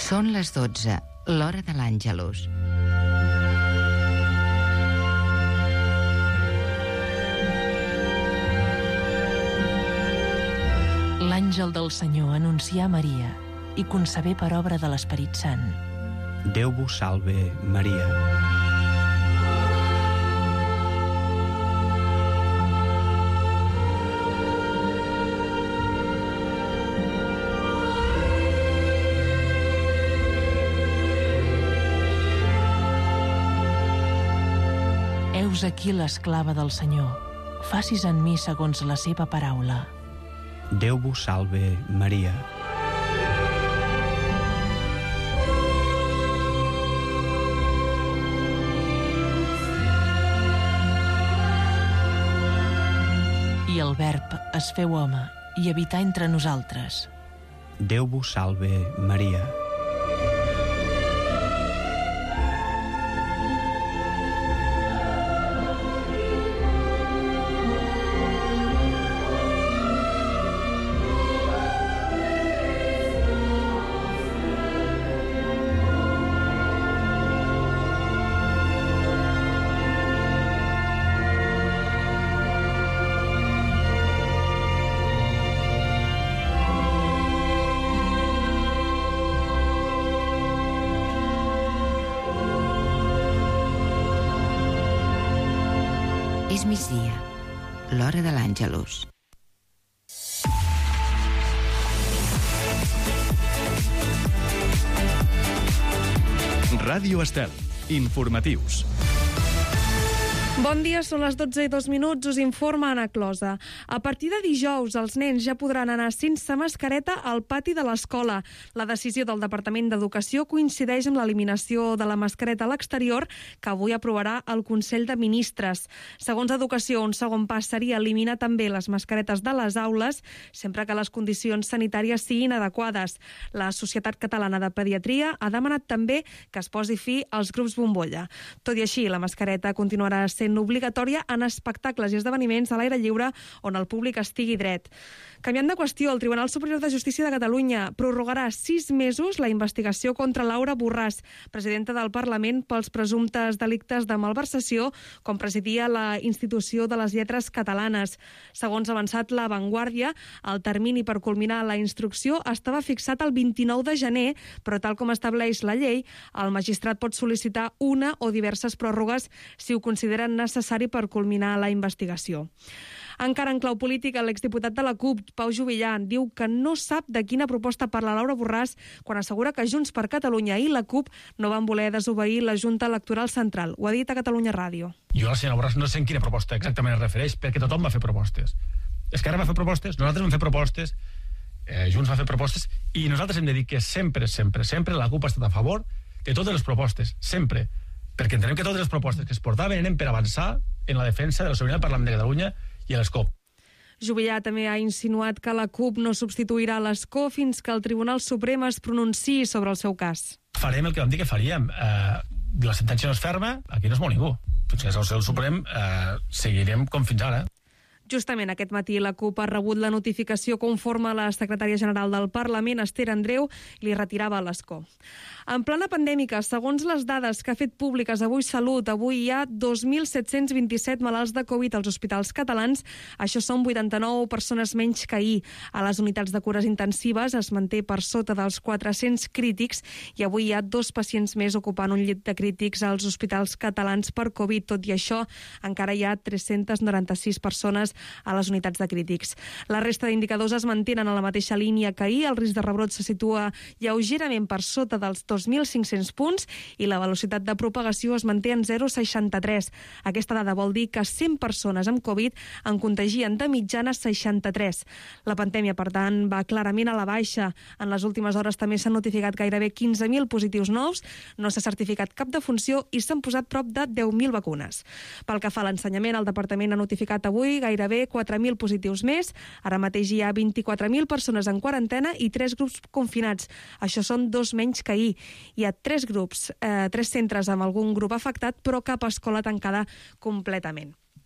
Són les 12, l'hora de l'Àngelus. L'àngel del Senyor anuncià a Maria i concebé per obra de l'Esperit Sant. Déu vos salve, Maria. Heus aquí l'esclava del Senyor. Facis en mi segons la seva paraula. Déu vos salve, Maria. I el Verb es feu home i habità entre nosaltres. Déu vos salve, Maria. És migdia, l'hora de l'Àngelus. Ràdio Estel. Informatius. Bon dia, són les 12:02, us informa Anna Closa. A partir de dijous, els nens ja podran anar sense mascareta al pati de l'escola. La decisió del Departament d'Educació coincideix amb l'eliminació de la mascareta a l'exterior que avui aprovarà el Consell de Ministres. Segons Educació, un segon pas seria eliminar també les mascaretes de les aules, sempre que les condicions sanitàries siguin adequades. La Societat Catalana de Pediatria ha demanat també que es posi fi als grups bombolla. Tot i així, la mascareta continuarà sent obligatòria en espectacles i esdeveniments a l'aire lliure on el públic estigui dret. Canviant de qüestió, el Tribunal Superior de Justícia de Catalunya prorrogarà 6 mesos la investigació contra Laura Borràs, presidenta del Parlament, pels presumptes delictes de malversació, com presidia la Institució de les Lletres Catalanes. Segons ha avançat La Vanguardia, el termini per culminar la instrucció estava fixat el 29 de gener, però tal com estableix la llei, el magistrat pot sol·licitar una o diverses pròrrogues si ho consideren necessari per culminar la investigació. Encara en clau política, l'exdiputat de la CUP, Pau Juvillà, diu que no sap de quina proposta parla Laura Borràs quan assegura que Junts per Catalunya i la CUP no van voler desobeir la Junta Electoral Central. Ho ha dit a Catalunya Ràdio. Jo, la senyora Borràs, no sé en quina proposta exactament es refereix, perquè tothom va fer propostes. Esquerra va fer propostes, nosaltres vam fer propostes, Junts va fer propostes, i nosaltres hem de dir que sempre la CUP ha estat a favor de totes les propostes, sempre, perquè entenem que totes les propostes que es portaven eren per avançar en la defensa de la sobirania del Parlament de Catalunya i a l'ESCO. Juvillà també ha insinuat que la CUP no substituirà l'ESCO fins que el Tribunal Suprem es pronunciï sobre el seu cas. Farem el que vam dir que faríem. La sentència no és ferma, aquí no es mou ningú. Fins que és el Suprem, seguirem com fins ara. Justament aquest matí la CUP ha rebut la notificació conforme la secretària general del Parlament, Esther Andreu, li retirava l'escó. En plena pandèmica, segons les dades que ha fet públiques avui Salut, avui hi ha 2.727 malalts de Covid als hospitals catalans. Això són 89 persones menys que ahir. A les unitats de cures intensives es manté per sota dels 400 crítics i avui hi ha 2 pacients més ocupant un llit de crítics als hospitals catalans per Covid. Tot i això, encara hi ha 396 persones a les unitats de crítics. La resta d'indicadors es mantenen a la mateixa línia que ahir. El risc de rebrot se situa lleugerament per sota dels 2.500 punts i la velocitat de propagació es manté en 0,63. Aquesta dada vol dir que 100 persones amb Covid en contagien de mitjana 63. La pandèmia, per tant, va clarament a la baixa. En les últimes hores també s'han notificat gairebé 15.000 positius nous, no s'ha certificat cap defunció i s'han posat prop de 10.000 vacunes. Pel que fa a l'ensenyament, el departament ha notificat avui gairebé 4.000 positius més. Ara mateix hi ha 24.000 persones en quarantena i 3 grups confinats. Això són 2 menys que ahir. Hi ha 3 grups, 3 centres amb algun grup afectat, però cap escola tancada completament.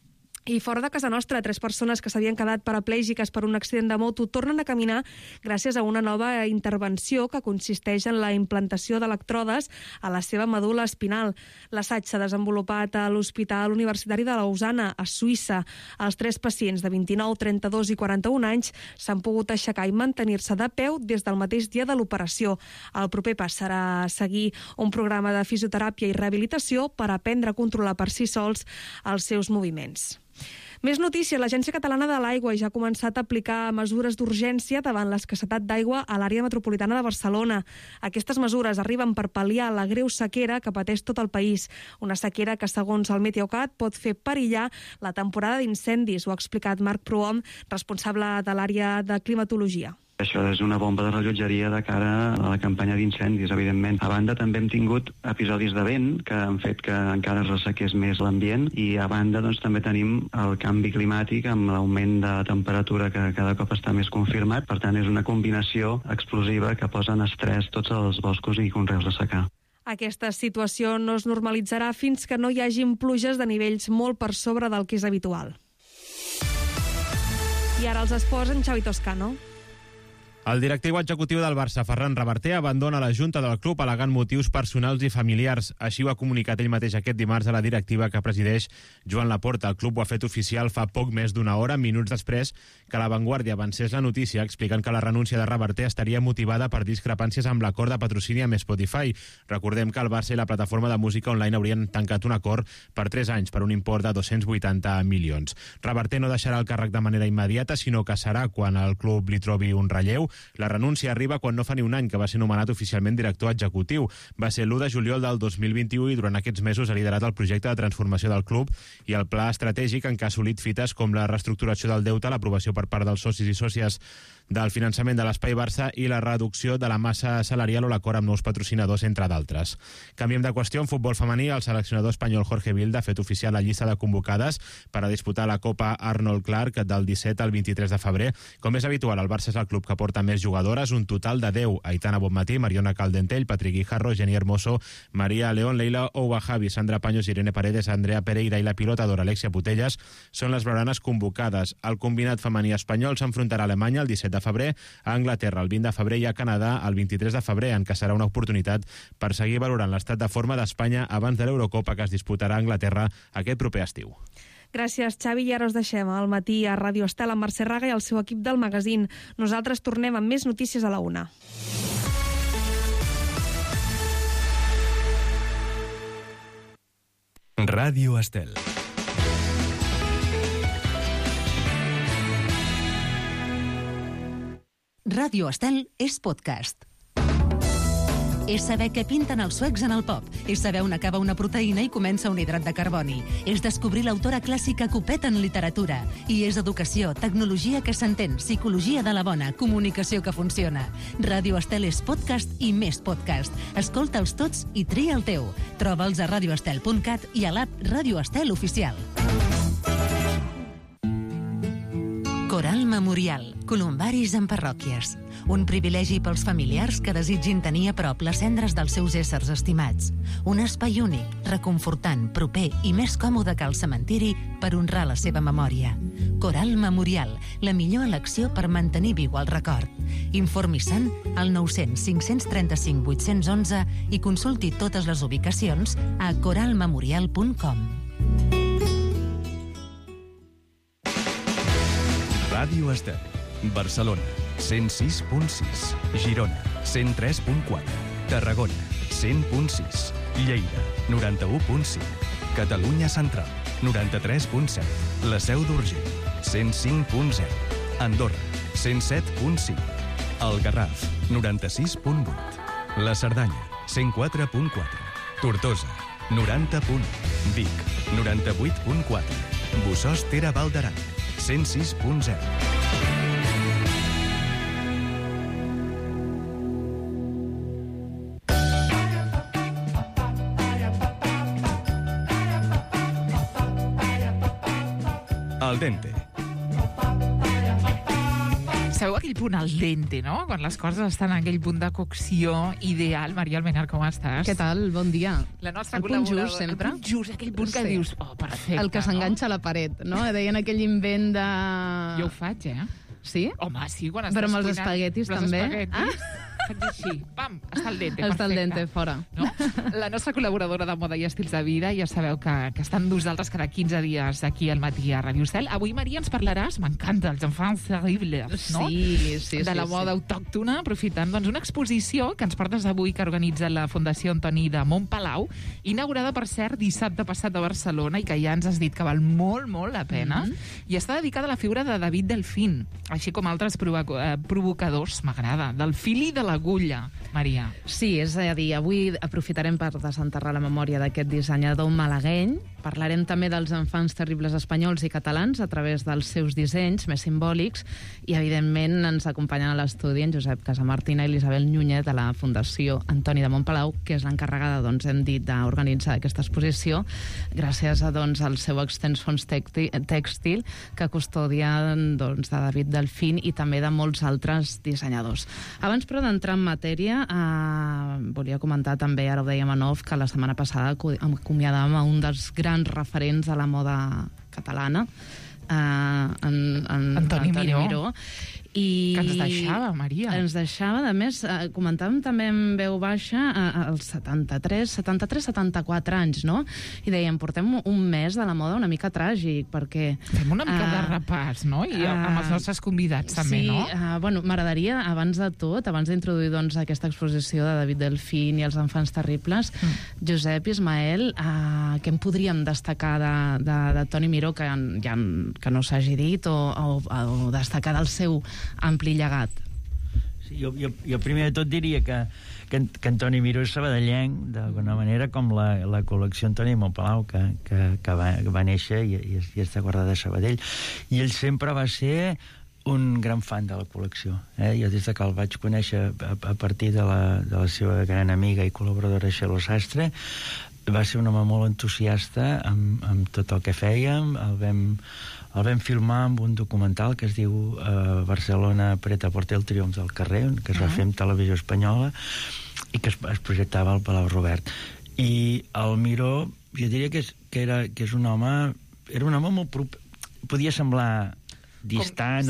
I fora de casa nostra, 3 persones que s'havien quedat paraplègiques per un accident de moto tornen a caminar gràcies a una nova intervenció que consisteix en la implantació d'electrodes a la seva medul·la espinal. L'assaig s'ha desenvolupat a l'Hospital Universitari de Lausana, a Suïssa. Els 3 pacients de 29, 32 i 41 anys s'han pogut aixecar i mantenir-se de peu des del mateix dia de l'operació. El proper pas serà seguir un programa de fisioteràpia i rehabilitació per aprendre a controlar per si sols els seus moviments. Més notícies. L'Agència Catalana de l'Aigua ja ha començat a aplicar mesures d'urgència davant l'escassetat d'aigua a l'àrea metropolitana de Barcelona. Aquestes mesures arriben per pal·liar la greu sequera que pateix tot el país. Una sequera que, segons el Meteocat, pot fer perillar la temporada d'incendis. Ho ha explicat Marc Prohom, responsable de l'àrea de climatologia. Això és una bomba de rellotgeria de cara a la campanya d'incendis, evidentment. A banda, també hem tingut episodis de vent que han fet que encara es ressequés més l'ambient i a banda també tenim el canvi climàtic amb l'augment de temperatura que cada cop està més confirmat. Per tant, és una combinació explosiva que posa en estrès tots els boscos i conreus de secà. Aquesta situació no es normalitzarà fins que no hi hagin pluges de nivells molt per sobre del que és habitual. I ara els esports en Xavi Toscano. El directiu executiu del Barça, Ferran Reverter, abandona la junta del club al·legant motius personals i familiars. Així ho ha comunicat ell mateix aquest dimarts a la directiva que presideix Joan Laporta. El club ho ha fet oficial fa poc més d'una hora, minuts després que La Vanguardia avancés la notícia explicant que la renúncia de Reverter estaria motivada per discrepàncies amb l'acord de patrocini amb Spotify. Recordem que el Barça i la plataforma de música online haurien tancat un acord per 3 anys per un import de 280 milions. Reverter no deixarà el càrrec de manera immediata, sinó que serà quan el club li trobi un relleu. La renúncia arriba quan no fa ni un any que va ser nomenat oficialment director executiu. Va ser l'1 de juliol del 2021 i durant aquests mesos ha liderat el projecte de transformació del club i el pla estratègic en què ha assolit fites com la reestructuració del deute, l'aprovació per part dels socis i sòcies del finançament de l'Espai Barça i la reducció de la massa salarial o l'acord amb nous patrocinadors, entre d'altres. Canviem de qüestió. En futbol femení, el seleccionador espanyol Jorge Vilda ha fet oficial la llista de convocades per a disputar la Copa Arnold Clark del 17 al 23 de febrer. Com és habitual, el Barça és el club que porta més jugadores, un total de 10. Aitana Bonmatí, Mariona Caldentell, Patrick Guijarro, Jenny Hermoso, Maria León, Leila Ouahabi, Sandra Paños, Irene Paredes, Andrea Pereira i la pilotadora Alexia Putelles són les blaugranes convocades. El combinat femení espanyol s'enfrontarà a Alemanya el 17 de febrer, a Anglaterra el 20 de febrer i a Canadà el 23 de febrer, en què serà una oportunitat per seguir valorant l'estat de forma d'Espanya abans de l'Eurocopa que es disputarà a Anglaterra aquest proper estiu. Gràcies, Xavi. I ara us deixem al matí a Ràdio Estel amb Mercè Raga i el seu equip del magazín. Nosaltres tornem amb més notícies a la 1. Ràdio Estel. Ràdio Estel és podcast. És saber què pinten els suecs en el pop. És saber on acaba una proteïna i comença un hidrat de carboni. És descobrir l'autora clàssica Copet en literatura. I és educació, tecnologia que s'entén, psicologia de la bona, comunicació que funciona. Ràdio Estel és podcast i més podcast. Escolta'ls tots i tria el teu. Troba'ls a radioestel.cat i a l'app Ràdio Estel Oficial. Coral Memorial. Columbaris en parròquies. Un privilegi pels familiars que desitgin tenir a prop les cendres dels seus éssers estimats. Un espai únic, reconfortant, proper i més còmode que el cementiri per honrar la seva memòria. Coral Memorial, la millor elecció per mantenir viu el record. Informi-se'n al 900 535 811 i consulti totes les ubicacions a coralmemorial.com. Ràdio Estel. Barcelona, 106.6. Girona, 103.4. Tarragona, 100.6. Lleida, 91.5. Catalunya Central, 93.7. La Seu d'Urgell, 105.0. Andorra, 107.5. El Garraf, 96.8. La Cerdanya, 104.4. Tortosa, 90.1. Vic, 98.4. Bossòst Tere Val d'Aran, 106.0. Al dente. Sabeu aquell punt al dente, no? Quan les coses estan en aquell punt de cocció ideal. Maria Almenar, com estàs? Què tal? Bon dia. La nostra el punt just, sempre. El punt just, aquell punt que dius, oh, perfecte. El que s'enganxa a la paret, no? Deien aquell invent de... Jo ho faig, Sí? Home, sí, quan estàs però amb els cuinant, espaguetis també? Faig així, pam, està al dente, està al dente, fora. No? La nostra col·laboradora de moda i estils de vida, ja sabeu que estan amb nosaltres cada 15 dies aquí al matí a Ràdio Cel. Avui, Maria, ens parlaràs, m'encanta, els enfants terribles, no? Sí. De la moda autòctona, aprofitant doncs, una exposició que ens portes avui que organitza la Fundació Antoni de Montpalau, inaugurada, per cert, dissabte passat a Barcelona i que ja ens has dit que val molt, molt la pena, i està dedicada a la figura de David Delfín, així com altres provocadors, m'agrada, del fil i de l'agulla, Maria. Sí, és a dir, avui aprofitarem per desenterrar la memòria d'aquest dissenyador malagueny. Parlarem també dels enfants terribles espanyols i catalans a través dels seus dissenys més simbòlics i, evidentment, ens acompanyen a l'estudi en Josep Casamartina i l'Isabel Núñez de la Fundació Antoni de Montpalau, que és l'encarregada, doncs, hem dit, d'organitzar aquesta exposició gràcies a, doncs, al seu extens fons tèxtil que custodia, doncs, de David Delfín i també de molts altres dissenyadors. Abans, però, d'entrar en matèria, volia comentar també, ara ho dèiem en off, que la setmana passada acomiadàvem a un dels grans referents de la moda catalana, Antoni Miró. Que ens deixava, Maria. Ens deixava, a més, comentàvem també en veu baixa als 73-74 anys, no? I dèiem, portem un mes de la moda una mica tràgic, perquè... Fem una mica de repàs, no? I amb els nostres convidats, també, no? Sí, bueno, m'agradaria, abans de tot, abans d'introduir, doncs, aquesta exposició de David Delfín i els enfants terribles, Josep, Ismael, què en podríem destacar de Toni Miró que no s'hagi dit, o destacar del seu ampli llegat? Sí, jo primer de tot diria que Antoni Miró és sabadellenc, d'alguna manera, com la col·lecció Antoni Montpalau, que va néixer i està guardada a Sabadell. I ell sempre va ser un gran fan de la col·lecció. Jo des que el vaig conèixer a partir de la seva gran amiga i col·laboradora Xelo Sastre, va ser un home molt entusiasta amb tot el que fèiem. El vam filmar amb un documental que es diu Barcelona Pret-a-Porter, el triomf del carrer, que es va fer en televisió espanyola i que es projectava al Palau Robert. I el Miró, jo diria que és un home... Era un home molt proper. Podia semblar distant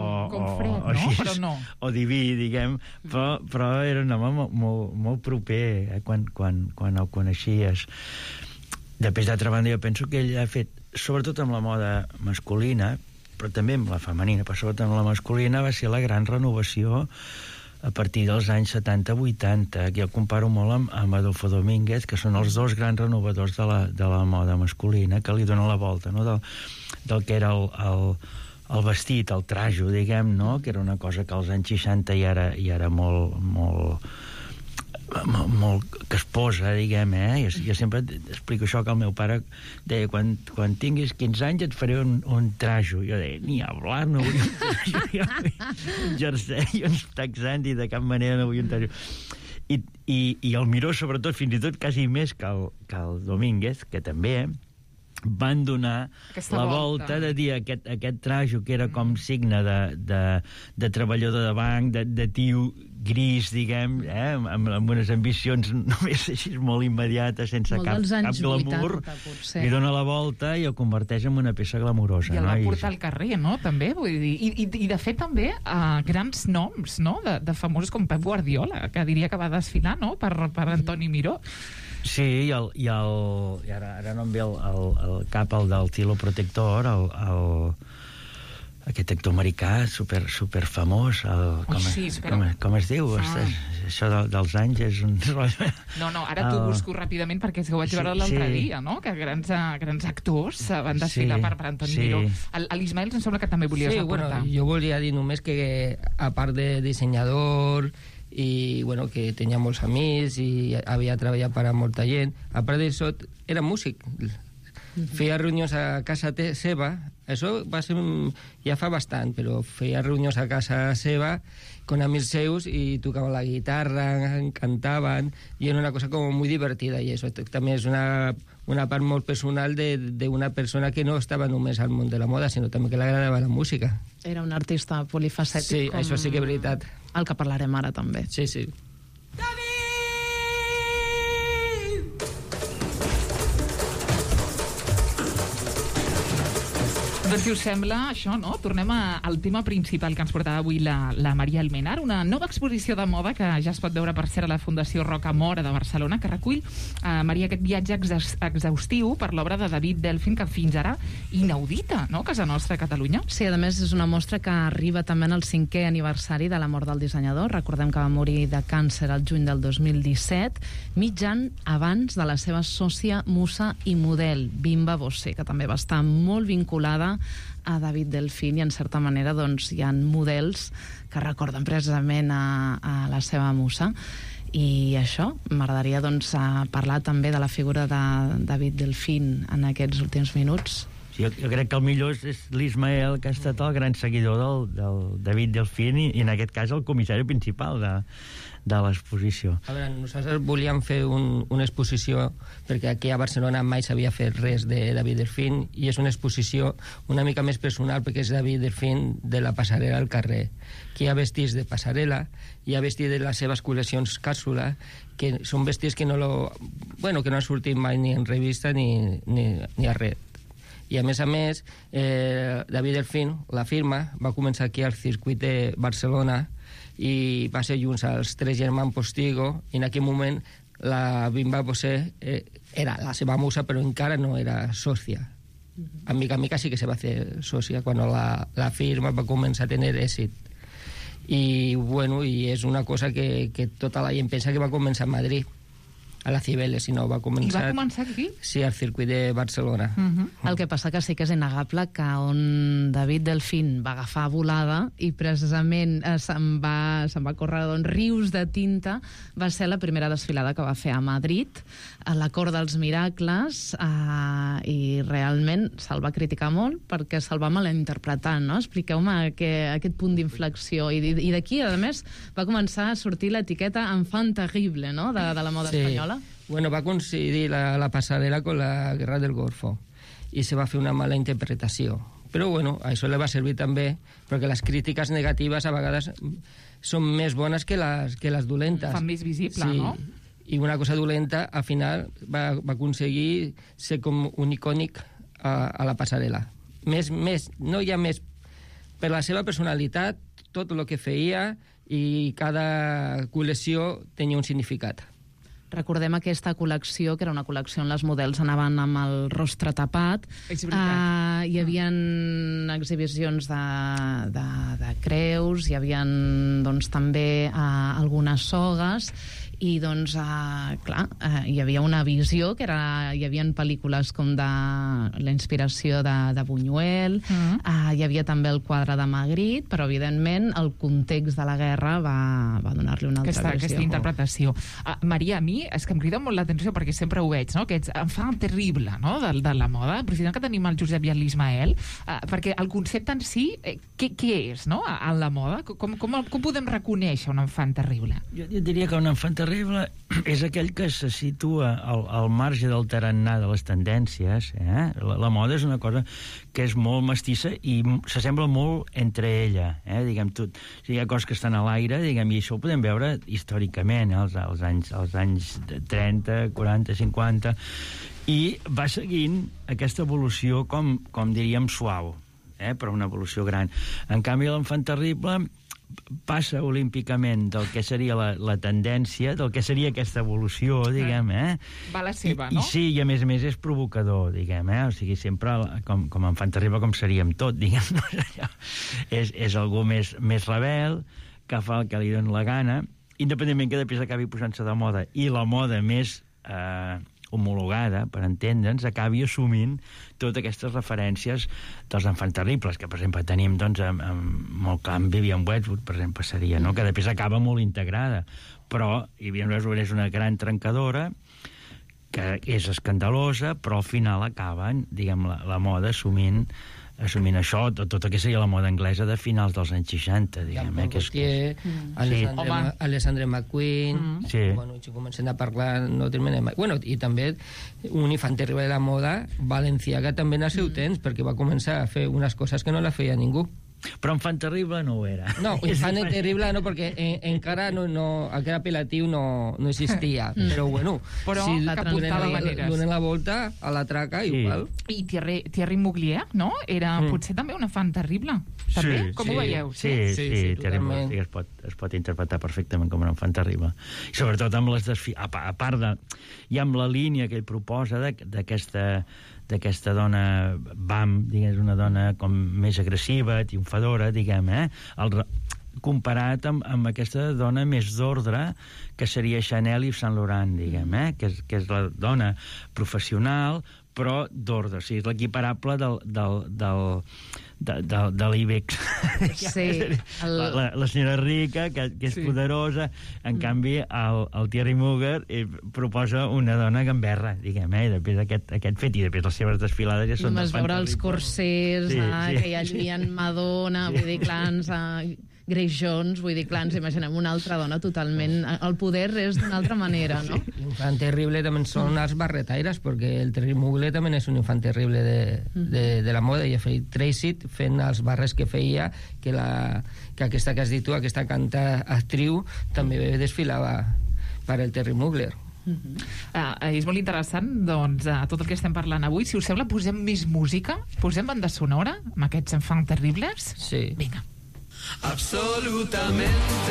o diví, diguem, però era un home molt proper quan el coneixies. Després, d'altra banda, jo penso que ell ha fet, sobretot amb la moda masculina, però també amb la femenina, però sobretot amb la masculina, va ser la gran renovació a partir dels anys 70-80, que jo comparo molt amb Adolfo Domínguez, que són els dos grans renovadors de la moda masculina, que li donen la volta, no? del que era el vestit, el trajo, diguem, no? Que era una cosa que als anys 60 ja era molt que es posa, diguem, Jo sempre explico això, que el meu pare deia, quan tinguis 15 anys et faré un trajo. Jo deia, ni hablar, no vull un trajo. Un jersei, uns texans, i de cap manera no vull un trajo. I el Miró, sobretot, fins i tot quasi més que el Domínguez, que també van donar la volta de dir aquest trajo que era com signe de treballador de banc, de tio gris, diguem, amb unes ambicions només així molt immediates, sense cap glamour, li dona la volta i el converteix en una peça glamurosa. I el va portar al carrer, no?, també, vull dir. I de fet també grans noms, no?, de famosos com Pep Guardiola, que diria que va desfilar, no?, per Antoni Miró. Sí, i ara no em ve el cap, el del Tilo Protector, aquest actor americà super famós, com es diu? Això dels anys és un... No, ara t'ho busco ràpidament perquè és que ho vaig veure l'altre dia, no? Que grans actors van desfilar per Antoni Miró. L'Ismael em sembla que també volies aportar. Sí, jo volia dir només que a part de dissenyador i que tenia molts amics i havia treballat per a molta gent, a part d'això era músic. Feia reunions a casa seva Això va ser ja fa bastant, però feia reunions a casa seva con amics seus i tocaven la guitarra, cantaven, i era una cosa com molt divertida, i això també és una part molt personal d'una persona que no estava només al món de la moda, sinó també que l'agradava la música. Era un artista polifacètic. Sí, això sí que és veritat. El que parlarem ara també. Sí, sí. Doncs si us sembla, això, no? Tornem al tema principal que ens portava avui la Maria Almenar, una nova exposició de moda que ja es pot veure, per cert, a la Fundació Rocamora de Barcelona, que recull, Maria, aquest viatge exhaustiu per l'obra de David Delfin, que fins ara inaudita, no?, a casa nostra, a Catalunya. Sí, a més, és una mostra que arriba també en el 5è aniversari de la mort del dissenyador. Recordem que va morir de càncer al juny del 2017, mig any abans de la seva sòcia, musa i model, Bimba Bosse, que també va estar molt vinculada a David Delfin, i en certa manera doncs, hi ha models que recorden precisament a la seva musa. I això, m'agradaria doncs, parlar també de la figura de David Delfin en aquests últims minuts. Sí, jo crec que el millor és l'Ismael, que ha estat el gran seguidor del David Delfin, i en aquest cas el comissari principal de l'exposició. A veure, nosaltres volíem fer una exposició, perquè aquí a Barcelona mai s'havia fet res de David Delfin, i és una exposició una mica més personal, perquè és David Delfin de la passarel·la al carrer, que hi ha vestits de passarel·la, hi ha vestits de les seves col·leccions càpsula, que són vestits que no han sortit mai ni en revista ni a res. I a més, David Delfin, la firma, va començar aquí al circuit de Barcelona i va ser junts als 3 germans Postigo, i en aquell moment la Bimba Bosse era la seva musa, però encara no era sòcia. A mica sí que se va fer sòcia quan la firma va començar a tenir èxit. I és una cosa que tota la gent pensa que va començar a Madrid, a la Cibeles, si no, va començar... I va començar aquí? Sí, al circuit de Barcelona. El que passa que sí que és innegable que on David Delfin va agafar volada i precisament se'n va córrer rius de tinta, va ser la primera desfilada que va fer a Madrid, a la Cort dels Miracles, i realment se'l va criticar molt perquè se'l va malinterpretar, no? Expliqueu-me aquest punt d'inflexió. I d'aquí, a més, va començar a sortir l'etiqueta enfant terrible, no?, de la moda espanyola. Bueno, va coincidir la passarel·la con la Guerra del Golfo i se va fer una mala interpretació. Però, això li va servir també perquè les crítiques negatives a vegades són més bones que les dolentes. Fan més visible, sí. No? I una cosa dolenta, al final, va aconseguir ser com un icònic a la passarel·la. No hi ha més. Per la seva personalitat, tot el que feia, i cada col·lecció tenia un significat. Recordem aquesta col·lecció, que era una col·lecció on les models anaven amb el rostre tapat. És veritat. Hi havia exhibicions de creus, hi havia també algunes sogues, i doncs, clar, hi havia una visió que hi havia pel·lícules com de la inspiració de Buñuel, hi havia també el quadre de Magritte, però evidentment el context de la guerra va donar-li una altra visió. Aquesta interpretació. Maria, a mi és que em crida molt l'atenció, perquè sempre ho veig, no?, aquests enfant terrible, no?, de la moda, aprofitant que tenim el Josep i l'Ismael, perquè el concepte en si, què és, no?, en la moda? Com podem reconèixer un enfant terrible? Jo diria que un enfant terrible és aquell que se situa al marge del tarannà de les tendències. La moda és una cosa que és molt mestissa i s'assembla molt entre ella. Hi ha coses que estan a l'aire, i això ho podem veure històricament, als anys 30, 40, 50, i va seguint aquesta evolució com diríem suau, però una evolució gran. En canvi, l'enfant terrible passa olímpicament del que seria la tendència, del que seria aquesta evolució, diguem, Va la seva, no? I sí, i a més és provocador, diguem, o sigui, sempre com enfant terrible com seríem tot, diguem, no? És algú més rebel, que fa el que li dona la gana, independentment que després acabi posant-se de moda, i la moda més homologada, per entendre'ns, acabi assumint totes aquestes referències dels enfants terribles, que, per exemple, tenim, doncs, molt clar, amb Vivienne Westwood, per exemple, seria, no?, que després acaba molt integrada, però Vivienne Westwood és una gran trencadora, que és escandalosa, però al final acaben, diguem, la moda assumint assumint això, tot el que seria la moda anglesa de finals dels anys 60, diguem, que és... Alexandre McQueen, bueno, si comencem a parlar, no terminem... Bueno, i també un infant terrible de la moda, Balenciaga també en el seu temps, perquè va començar a fer unes coses que no la feia ningú. Però infant terrible no ho era. No, infant terrible no, perquè encara aquell apel·latiu no existia. Però bueno, si donen la volta a la traca, igual. I Thierry Mugler, no? Era potser també un infant terrible. També? Com ho veieu? Sí, Thierry Mugler es pot interpretar perfectament com un infant terrible. I sobretot amb les a part de... i amb la línia que ell proposa d'aquesta dona diguem, una dona com més agressiva, triomfadora, diguem, comparat amb aquesta dona més d'ordre, que seria Chanel i Saint Laurent, diguem, que és la dona professional, però d'ordre, o sigui, és l'equiparable de l'IBEX. Sí. La senyora rica, que és poderosa, en canvi, el Thierry Mugler proposa una dona gamberra, diguem, i després aquest fet, i després les seves desfilades ja són... Vas veure els corsers, que ja lluïen Madonna, vull dir, clans... Grace Jones, vull dir, clar, ens imaginem una altra dona totalment... El poder és d'una altra manera, no? Infant terrible també són els barretaires, perquè el Thierry Mugler també és un infant terrible de la moda, i ha fet Tracy fent els barres que feia, que aquesta que has dit tu, aquesta actriu, també desfilava per el Thierry Mugler. És molt interessant, doncs, tot el que estem parlant avui. Si us sembla, posem més música, posem banda sonora amb aquests infants terribles. Sí. Vinga. Absolutamente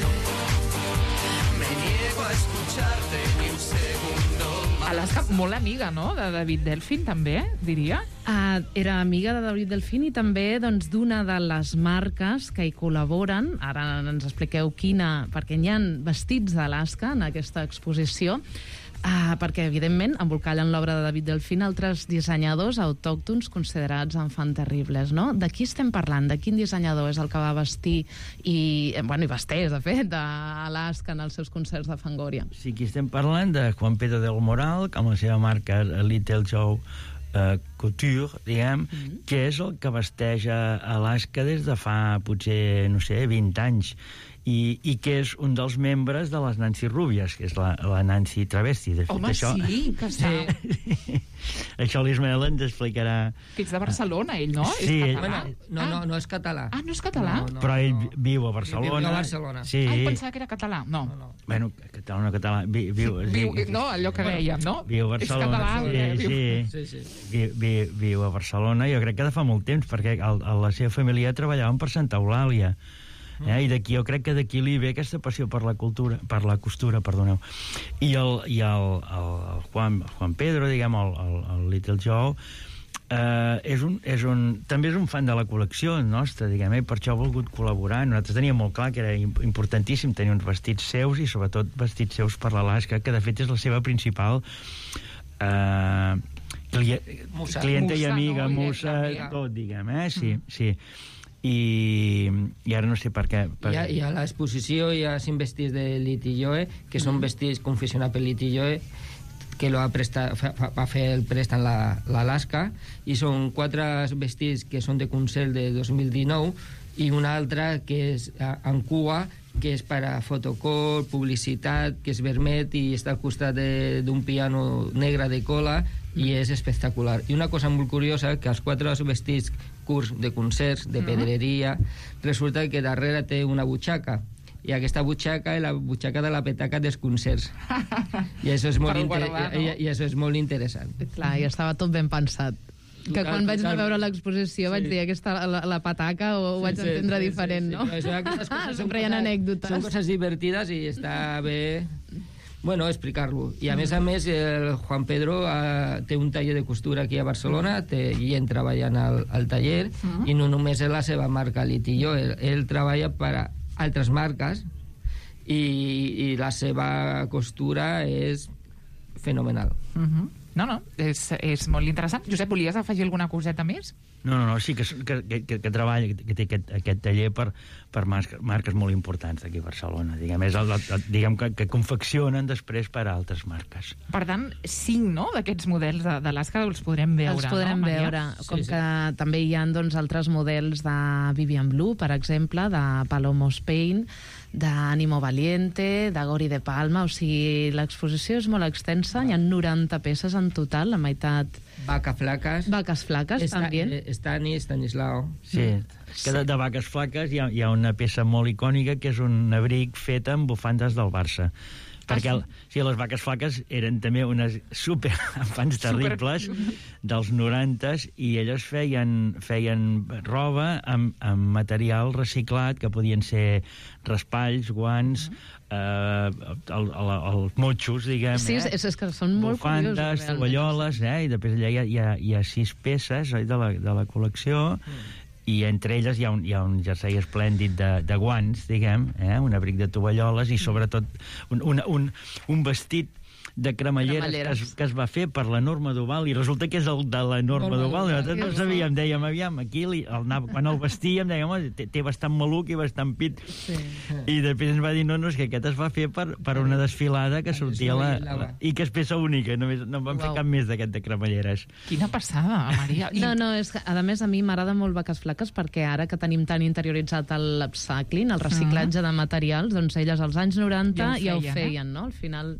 me niego a escucharte ni un segundo más. Alaska, molt amiga, no?, de David Delfin, també, diria. Era amiga de David Delfin i també doncs, d'una de les marques que hi col·laboren. Ara ens expliqueu quina, perquè hi ha vestits d'Alaska en aquesta exposició. Perquè, evidentment, embolcallen l'obra de David Delfin altres dissenyadors autòctons considerats enfants terribles, no? De qui estem parlant? De quin dissenyador és el que va vestir i vesteix, de fet, d'Alaska en els seus concerts de Fangoria? Sí, aquí estem parlant de Juan Pedro del Moral, amb la seva marca Little Joe Couture, diguem, que és el que vesteix a Alaska des de fa, potser, no sé, 20 anys. I que és un dels membres de les Nancy Rubies, que és la Nancy Travesti. De fet, home, això, sí, que està... Això l'Ismael ens explicarà... Que ets de Barcelona, ell, no? Sí, és català? No és català. No és català? No. Però ell viu a Barcelona. Viu a Barcelona. Sí. Pensava que era català. No. Bueno, català. No, allò que dèiem, no? Viu a Barcelona. Sí. Viu a Barcelona, jo crec que de fa molt temps, perquè la seva família treballaven per Santa Eulàlia. I jo crec que d'aquí li ve aquesta passió per la costura, perdoneu. I el Juan Pedro, diguem, el Little Joe, també és un fan de la col·lecció nostra, diguem, i per això ha volgut col·laborar. Nosaltres teníem molt clar que era importantíssim tenir uns vestits seus, i sobretot vestits seus per l'Alaska, que de fet és la seva principal clienta i amiga, musa, tot, diguem, sí. I ara no sé per què. I a l'exposició hi ha 5 vestits de Liti Joe, que són vestits confeccionats per Liti Joe, que va fer el préstec l'Alaska, i són 4 vestits que són de concert de 2019 i un altre que és en Cuba, que és per a fotocall, publicitat, que és vermet i està al costat d'un piano negre de cola, i és espectacular. I una cosa molt curiosa, que els 4 vestits curts de concerts, de pedreria, resulta que darrere té una butxaca, i aquesta butxaca és la butxaca de la petaca dels concerts. I això és molt interessant. Clar, i estava tot ben pensat. Que quan vaig anar a veure l'exposició vaig dir aquesta, la petaca, ho vaig entendre diferent, no? Sempre hi ha anècdotes. Són coses divertides i està bé... Bueno, explicar-lo. I a més, el Juan Pedro té un taller de costura aquí a Barcelona, té gent treballant al taller, i no només és la seva marca Liti Joe, ell treballa per a altres marques, i la seva costura és fenomenal. No, és molt interessant. Josep, volies afegir alguna coseta més? No, sí que treballa, que té aquest taller per marques molt importants d'aquí a Barcelona. Diguem que confeccionen després per a altres marques. Per tant, 5, no?, d'aquests models de l'Asca els podrem veure, Els podrem veure, com que també hi ha altres models de Vivian Blue, per exemple, de Palomo Spain, d'Animo Valiente, de Gori de Palma, o sigui, l'exposició és molt extensa, hi ha 90 peces en total, la meitat... Vaques flaques, també. Estanislao. Sí, que de vaques flaques hi ha una peça molt icònica que és un abric fet amb bufandes del Barça. Perquè les vaques flaques eren també unes superfans terribles dels 90s i elles feien roba amb material reciclat, que podien ser raspalls, guants, els motxos, diguem. Sí, és que són molt curiosos. Bufandes, tovalloles, i després allà hi ha 6 peces de la col·lecció, i entre elles hi ha un jersei esplèndid de guants, diguem, un abric de tovalloles i sobretot un vestit de cremalleres que es va fer per la Norma Duval, i resulta que és el de la Norma Duval. Nosaltres no sabíem, dèiem, aviam, aquí quan el vestíem, dèiem, té bastant maluc i bastant pit. I després ens va dir, no, és que aquest es va fer per una desfilada que sortia i que és peça única, no van fer cap més d'aquest de cremalleres. Quina passada, Maria. No, és que, a més, a mi m'agrada molt Vaques Flaques perquè ara que tenim tan interioritzat l'upcycling, el reciclatge de materials, doncs elles als anys 90 ja ho feien, no? Al final...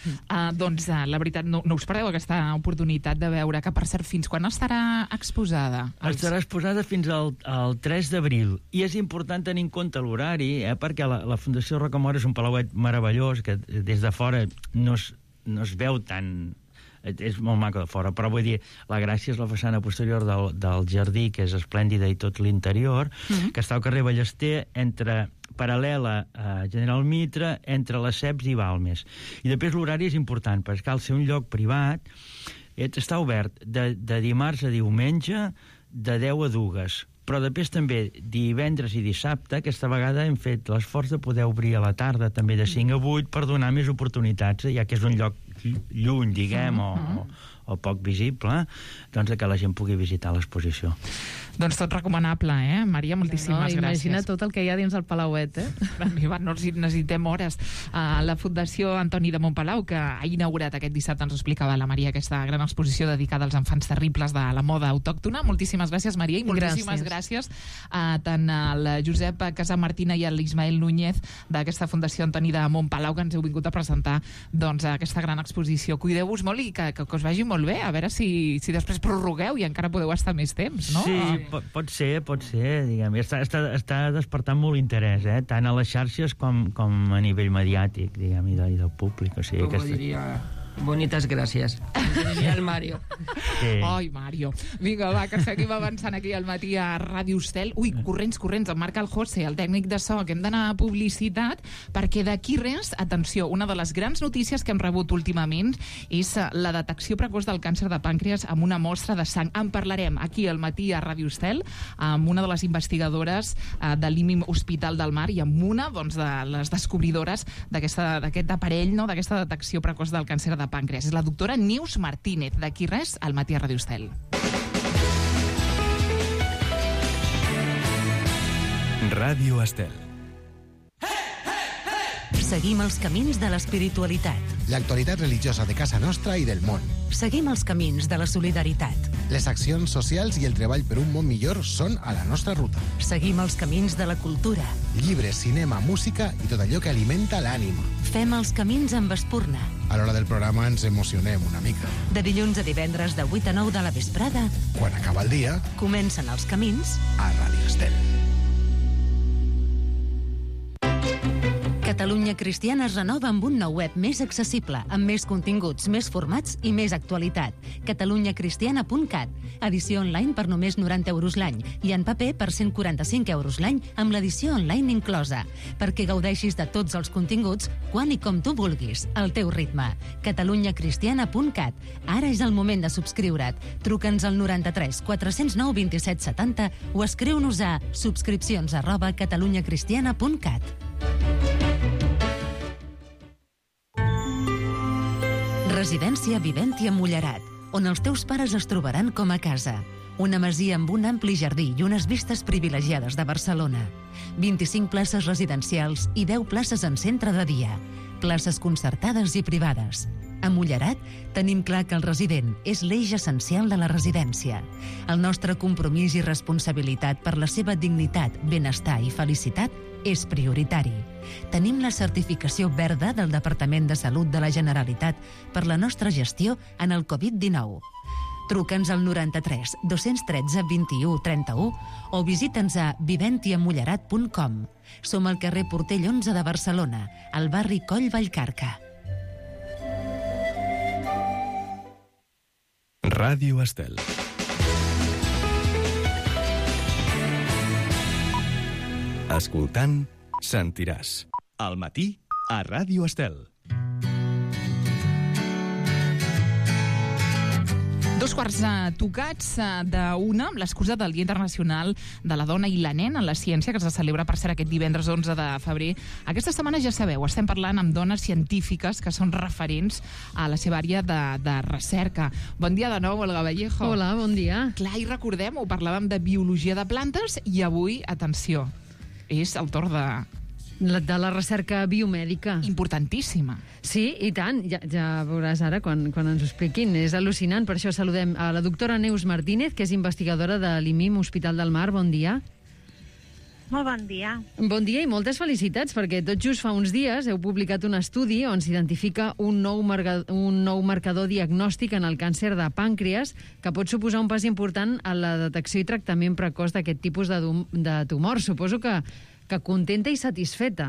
Doncs, la veritat, no us perdeu aquesta oportunitat de veure, que per cert, fins quan estarà exposada? Estarà exposada fins al 3 d'abril, i és important tenir en compte l'horari, perquè la Fundació Rocamora és un palauet meravellós, que des de fora no es veu tan... És molt maco de fora, però vull dir, la gràcia és la façana posterior del jardí, que és esplèndida, i tot l'interior, que està al carrer Ballester, paral·lela a General Mitre, entre les Ceps i Balmes. I després l'horari és important, perquè cal ser un lloc privat, està obert de dimarts a diumenge, de 10 a 2, però després també divendres i dissabte. Aquesta vegada hem fet l'esforç de poder obrir a la tarda, també de 5 a 8, per donar més oportunitats, ja que és un lloc lluny, diguem, o poc visible, doncs que la gent pugui visitar l'exposició. Doncs tot recomanable, Maria? Moltíssimes gràcies. Imagina tot el que hi ha dins el Palauet, No necessitem hores. La Fundació Antoni de Montpalau, que ha inaugurat aquest dissabte, ens ho explicava la Maria, aquesta gran exposició dedicada als enfants terribles de la moda autòctona. Moltíssimes gràcies, Maria, i moltíssimes gràcies a tant al Josep Casamartina i a l'Ismael Núñez d'aquesta Fundació Antoni de Montpalau, que ens heu vingut a presentar aquesta gran exposició. Cuideu-vos molt i que us vagi molt bé. A veure si després prorrogueu i encara podeu estar més temps, no? Sí, pot ser, diguem. Està despertant molt interès, tant a les xarxes com a nivell mediàtic, diguem, i del públic. O sigui, diria... Bonitas gràcies. Diria el Mario. Ai, Mario. Vinga, va, que seguim avançant aquí al matí a Ràdio Estel. Ui, corrents, em marca el José, el tècnic de so, que hem d'anar a publicitat, perquè d'aquí res, atenció, una de les grans notícies que hem rebut últimament és la detecció precoç del càncer de pàncreas amb una mostra de sang. En parlarem aquí al matí a Ràdio Estel amb una de les investigadores de l'IMIM Hospital del Mar i amb una de les descobridores d'aquest aparell, d'aquesta detecció precoç del càncer de pàncreas. És la doctora Neus Martínez. D'aquí res, al matí a Ràdio Estel. Ràdio Estel. Seguim els camins de l'espiritualitat. L'actualitat religiosa de casa nostra i del món. Seguim els camins de la solidaritat. Les accions socials i el treball per un món millor són a la nostra ruta. Seguim els camins de la cultura. Llibres, cinema, música i tot allò que alimenta l'ànima. Fem els camins amb espurna. A l'hora del programa ens emocionem una mica. De dilluns a divendres de 8 a 9 de la vesprada. Quan acaba el dia, comencen els camins a Ràdio Estel. Catalunya Cristiana es renova amb un nou web més accessible, amb més continguts, més formats i més actualitat. catalunyacristiana.cat. Edició online per només 90 euros l'any i en paper per 145 euros l'any amb l'edició online inclosa. Perquè gaudeixis de tots els continguts quan i com tu vulguis, al teu ritme. catalunyacristiana.cat. Ara és el moment de subscriure't. Truca'ns al 93 409 27 70 o escriu-nos a subscripcions@catalunyacristiana.cat. Residència Viventia Mullerat, on els teus pares es trobaran com a casa. Una masia amb un ampli jardí i unes vistes privilegiades de Barcelona. 25 places residencials i 10 places en centre de dia. Places concertades i privades. A Mullerat tenim clar que el resident és l'eix essencial de la residència. El nostre compromís i responsabilitat per la seva dignitat, benestar i felicitat és prioritari. Tenim la certificació verda del Departament de Salut de la Generalitat per la nostra gestió en el Covid-19. Truca'ns al 93 213 21 31 o visita'ns a viventiamullerat.com. Som al carrer Portell 11 de Barcelona, al barri Coll Vallcarca. Ràdio Estel. Escoltant, sentiràs. Al matí, a Ràdio Estel. 2:15 tocats d'una, amb l'excusa del Dia Internacional de la Dona i la Nena en la Ciència, que se celebra, per cert, aquest divendres 11 de febrer. Aquesta setmana, ja sabeu, estem parlant amb dones científiques que són referents a la seva àrea de recerca. Bon dia de nou, Olga Vallejo. Hola, bon dia. Clar, i recordem-ho, parlàvem de biologia de plantes i avui, atenció, és el torn de la recerca biomèdica. Importantíssima. Sí, i tant. Ja veuràs ara quan ens ho expliquin. És al·lucinant. Per això saludem a la doctora Neus Martínez, que és investigadora de l'IMIM Hospital del Mar. Bon dia. Molt bon dia. Bon dia i moltes felicitats, perquè tot just fa uns dies heu publicat un estudi on s'identifica un nou marcador diagnòstic en el càncer de pàncreas que pot suposar un pas important en la detecció i tractament precoç d'aquest tipus de tumor. Suposo que contenta i satisfeta.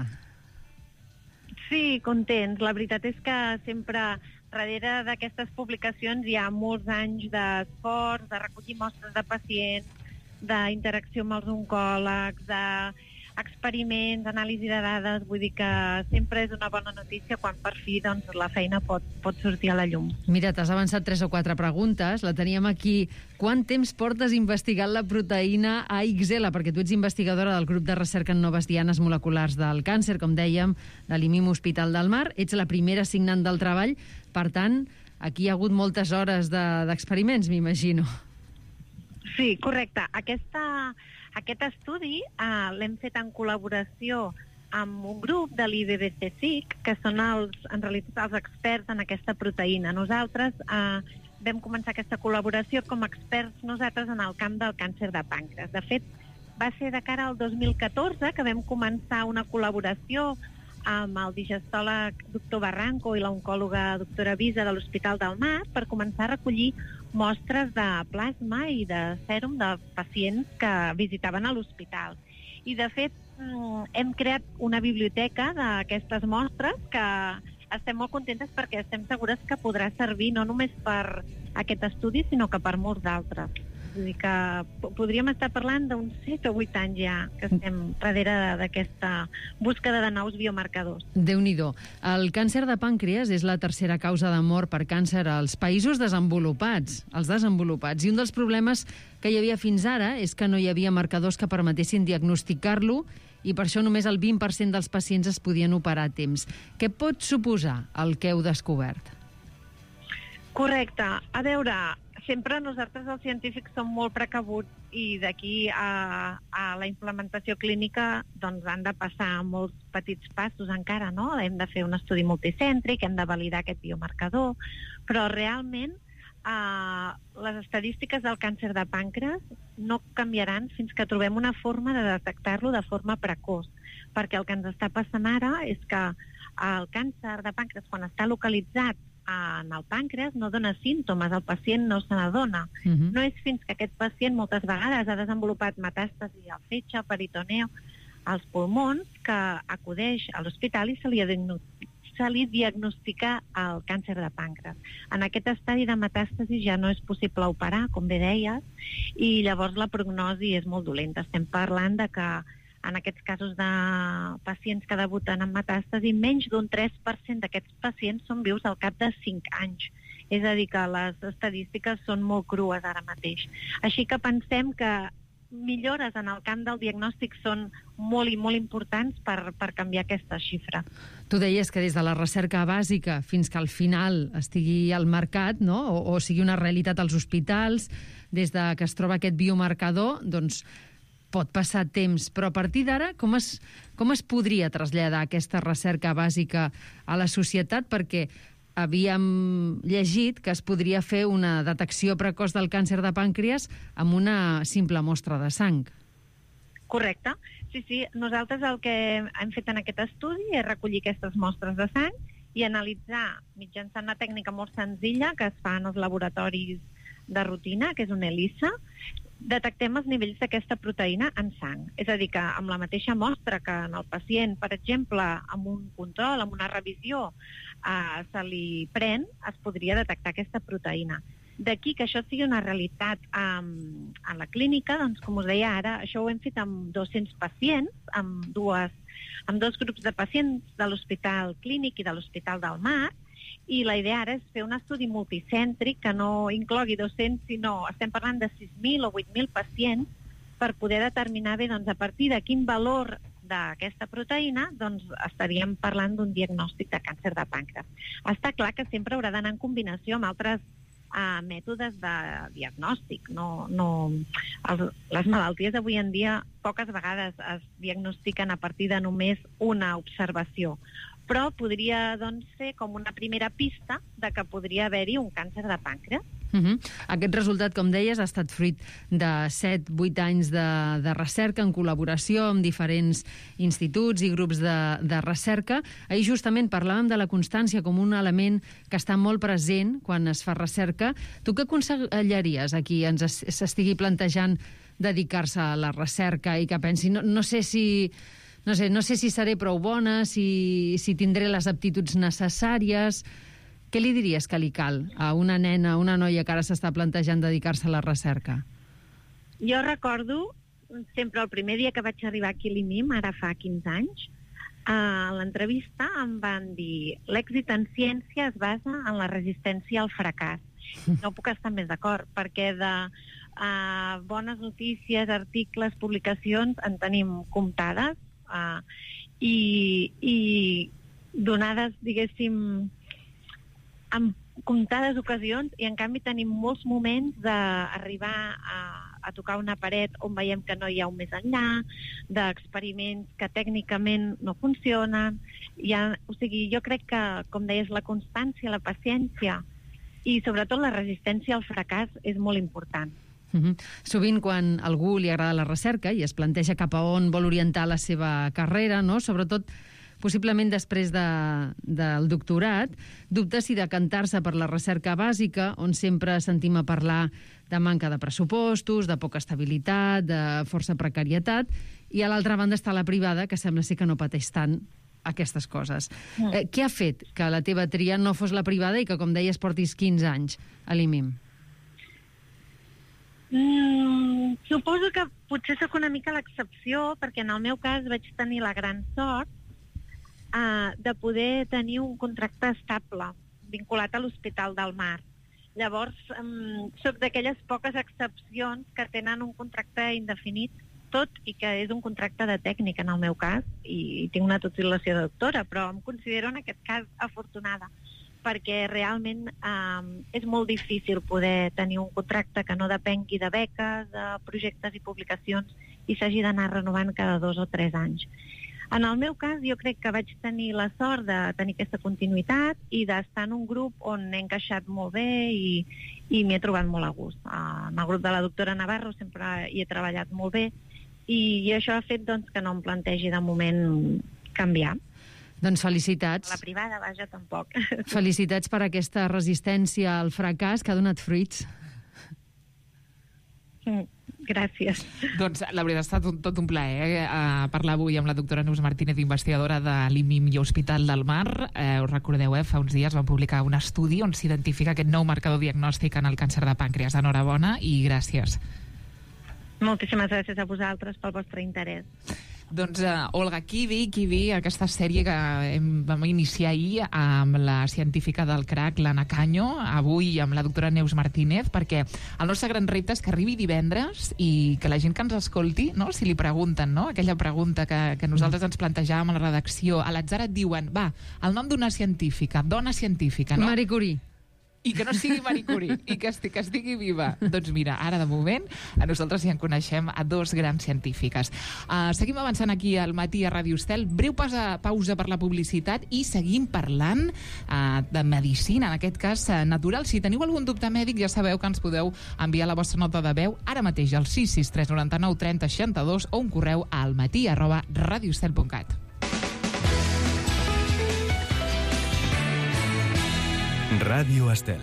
Sí, contents. La veritat és que sempre darrere d'aquestes publicacions hi ha molts anys d'esforç, de recollir mostres de pacients, d'interacció amb els oncòlegs, d'experiments, anàlisi de dades. Vull dir que sempre és una bona notícia quan per fi doncs, la feina pot sortir a la llum. Mira, t'has avançat 3 o 4 preguntes. La teníem aquí. Quant temps portes investigant la proteïna AXL? Perquè tu ets investigadora del grup de recerca en noves dianes moleculars del càncer, com dèiem, de l'IMIM Hospital del Mar. Ets la primera signant del treball. Per tant, aquí hi ha hagut moltes hores d'experiments, m'imagino. Sí, correcte. Aquest estudi l'hem fet en col·laboració amb un grup de l'IBBC-SIC, que són en realitat els experts en aquesta proteïna. Nosaltres vam començar aquesta col·laboració com a experts nosaltres en el camp del càncer de pàncreas. De fet, va ser de cara al 2014 que vam començar una col·laboració amb el digestòleg doctor Barranco i l'oncòloga doctora Visa de l'Hospital del Mar per començar a recollir mostres de plasma i de sèrum de pacients que visitaven a l'hospital. I, de fet, hem creat una biblioteca d'aquestes mostres que estem molt contentes perquè estem segures que podrà servir no només per aquest estudi, sinó que per molts d'altres. Vull dir que podríem estar parlant d'uns 7 o 8 anys ja que estem darrere d'aquesta búsqueda de nous biomarcadors. Déu-n'hi-do. El càncer de pàncreas és la tercera causa de mort per càncer als països desenvolupats, I un dels problemes que hi havia fins ara és que no hi havia marcadors que permetessin diagnosticar-lo i per això només el 20% dels pacients es podien operar a temps. Què pot suposar el que heu descobert? Correcte. A veure, sempre nosaltres els científics som molt precabuts i d'aquí a la implementació clínica doncs han de passar molts petits passos encara, no? Hem de fer un estudi multicèntric, hem de validar aquest biomarcador, però realment les estadístiques del càncer de pàncreas no canviaran fins que trobem una forma de detectar-lo de forma precoç, perquè el que ens està passant ara és que el càncer de pàncreas, quan està localitzat en el pàncreas, no dona símptomes, el pacient no se n'adona. No és fins que aquest pacient moltes vegades ha desenvolupat metàstasi al fetge, peritoneu, als pulmons, que acudeix a l'hospital i se li diagnostica el càncer de pàncreas. En aquest estadi de metàstasi ja no és possible operar, com bé deies, i llavors la prognosi és molt dolenta. Estem parlant de que en aquests casos de pacients que debuten amb metàstasi, menys d'un 3% d'aquests pacients són vius al cap de 5 anys. És a dir, que les estadístiques són molt crues ara mateix. Així que pensem que millores en el camp del diagnòstic són molt i molt importants per canviar aquesta xifra. Tu deies que des de la recerca bàsica fins que al final estigui al mercat, no? o sigui una realitat als hospitals, des de que es troba aquest biomarcador, doncs pot passar temps, però a partir d'ara com es podria traslladar aquesta recerca bàsica a la societat? Perquè havíem llegit que es podria fer una detecció precoç del càncer de pàncreas amb una simple mostra de sang. Correcte. Sí. Nosaltres el que hem fet en aquest estudi és recollir aquestes mostres de sang i analitzar mitjançant una tècnica molt senzilla que es fa en els laboratoris de rutina, que és una ELISA, detectem els nivells d'aquesta proteïna en sang. És a dir, que amb la mateixa mostra que en el pacient, per exemple, amb un control, amb una revisió, se li pren, es podria detectar aquesta proteïna. D'aquí que això sigui una realitat a la clínica, doncs, com us deia ara, això ho hem fet amb 200 pacients, amb dos grups de pacients de l'Hospital Clínic i de l'Hospital del Mar, i la idea ara és fer un estudi multicèntric que no inclogui 200, sinó estem parlant de 6.000 o 8.000 pacients per poder determinar bé doncs, a partir de quin valor d'aquesta proteïna doncs, estaríem parlant d'un diagnòstic de càncer de pàncreas. Està clar que sempre haurà d'anar en combinació amb altres mètodes de diagnòstic. Les malalties avui en dia poques vegades es diagnostiquen a partir de només una observació, però podria doncs, ser com una primera pista de que podria haver-hi un càncer de pàncreas. Aquest resultat, com deies, ha estat fruit de 7-8 anys de recerca en col·laboració amb diferents instituts i grups de recerca. Ahir justament parlàvem de la constància com un element que està molt present quan es fa recerca. Tu què aconsellaries a qui ens s'estigui plantejant dedicar-se a la recerca i que pensi, no sé si seré prou bona, si tindré les aptituds necessàries. Què li diries que li cal a una nena, a una noia que ara s'està plantejant dedicar-se a la recerca? Jo recordo sempre el primer dia que vaig arribar aquí a l'IMIM, ara fa 15 anys, a l'entrevista em van dir l'èxit en ciència es basa en la resistència al fracàs. No puc estar més d'acord, perquè de bones notícies, articles, publicacions en tenim comptades i donades, diguéssim, en comptades ocasions, i en canvi tenim molts moments d'arribar a tocar una paret on veiem que no hi ha un més enllà, d'experiments que tècnicament no funcionen. O sigui, jo crec que, com deies, la constància, la paciència i sobretot la resistència al fracàs és molt important. Sovint quan a algú li agrada la recerca i es planteja cap a on vol orientar la seva carrera, no? Sobretot possiblement després del doctorat, dubta si decantar-se per la recerca bàsica, on sempre sentim a parlar de manca de pressupostos, de poca estabilitat, de força precarietat, i a l'altra banda està la privada, que sembla ser que no pateix tant aquestes coses. Què ha fet que la teva tria no fos la privada i que, com deies, portis 15 anys a l'IMIM? Suposo que potser sóc una mica l'excepció, perquè en el meu cas vaig tenir la gran sort de poder tenir un contracte estable vinculat a l'Hospital del Mar. Llavors, soc d'aquelles poques excepcions que tenen un contracte indefinit, tot i que és un contracte de tècnic en el meu cas, i tinc una titulació de doctora, però em considero en aquest cas afortunada, perquè realment és molt difícil poder tenir un contracte que no depengui de beques, de projectes i publicacions, i s'hagi d'anar renovant cada 2 o 3 anys. En el meu cas, jo crec que vaig tenir la sort de tenir aquesta continuïtat i d'estar en un grup on he encaixat molt bé i m'hi he trobat molt a gust. En el grup de la doctora Navarro sempre hi he treballat molt bé i això ha fet doncs, que no em plantegi de moment canviar. Doncs felicitats. A la privada, vaja, tampoc. Felicitats per aquesta resistència al fracàs que ha donat fruits. Gràcies. Doncs la veritat ha estat tot un plaer parlar avui amb la doctora Neus Martínez, investigadora de l'IMIM i Hospital del Mar. Us recordeu, fa uns dies van publicar un estudi on s'identifica aquest nou marcador diagnòstic en el càncer de pàncreas. Enhorabona i gràcies. Moltíssimes gràcies a vosaltres pel vostre interès. Doncs Olga, Kiwi, aquesta sèrie que vam iniciar ahir amb la científica del CRAC, l'Anna Canyo, avui amb la doctora Neus Martínez, perquè el nostre gran repte és que arribi divendres i que la gent que ens escolti, no? Si li pregunten, no? Aquella pregunta que nosaltres ens plantejàvem a la redacció, a l'atzar et diuen, va, el nom d'una científica, dona científica, no? Marie Curie. I que no sigui Marie Curie, i que estigui viva. Doncs mira, ara de moment, a nosaltres ja en coneixem a dos grans científiques. Seguim avançant aquí al matí a Ràdio Estel. Breu pausa per la publicitat i seguim parlant de medicina, en aquest cas natural. Si teniu algun dubte mèdic, ja sabeu que ens podeu enviar la vostra nota de veu ara mateix al 663 99 30 62 o un correu al matí@radioestel.cat. Ràdio Estel.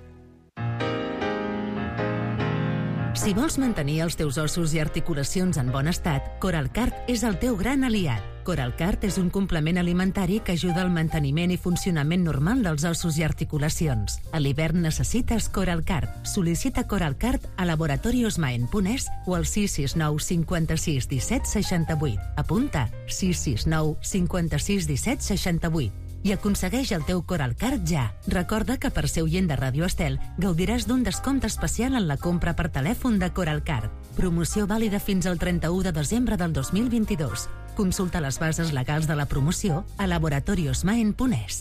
Si vols mantenir els teus ossos i articulacions en bon estat, Coralcart és el teu gran aliat. Coralcart és un complement alimentari que ajuda al manteniment i funcionament normal dels ossos i articulacions. A l'hivern necessites Coralcart. Sol·licita Coralcart a laboratoriosmaen.es o al 669 56 17 68. Apunta 669 56 17 68. I aconsegueix el teu Coralcart ja. Recorda que per ser oient de Ràdio Estel gaudiràs d'un descompte especial en la compra per telèfon de Coralcart. Promoció vàlida fins al 31 de desembre del 2022. Consulta les bases legals de la promoció a laboratoriosmaen.es.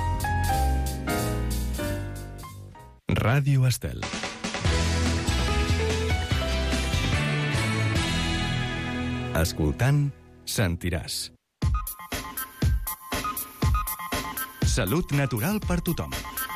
Ràdio Estel. Escoltant, sentiràs. Salut natural per tothom.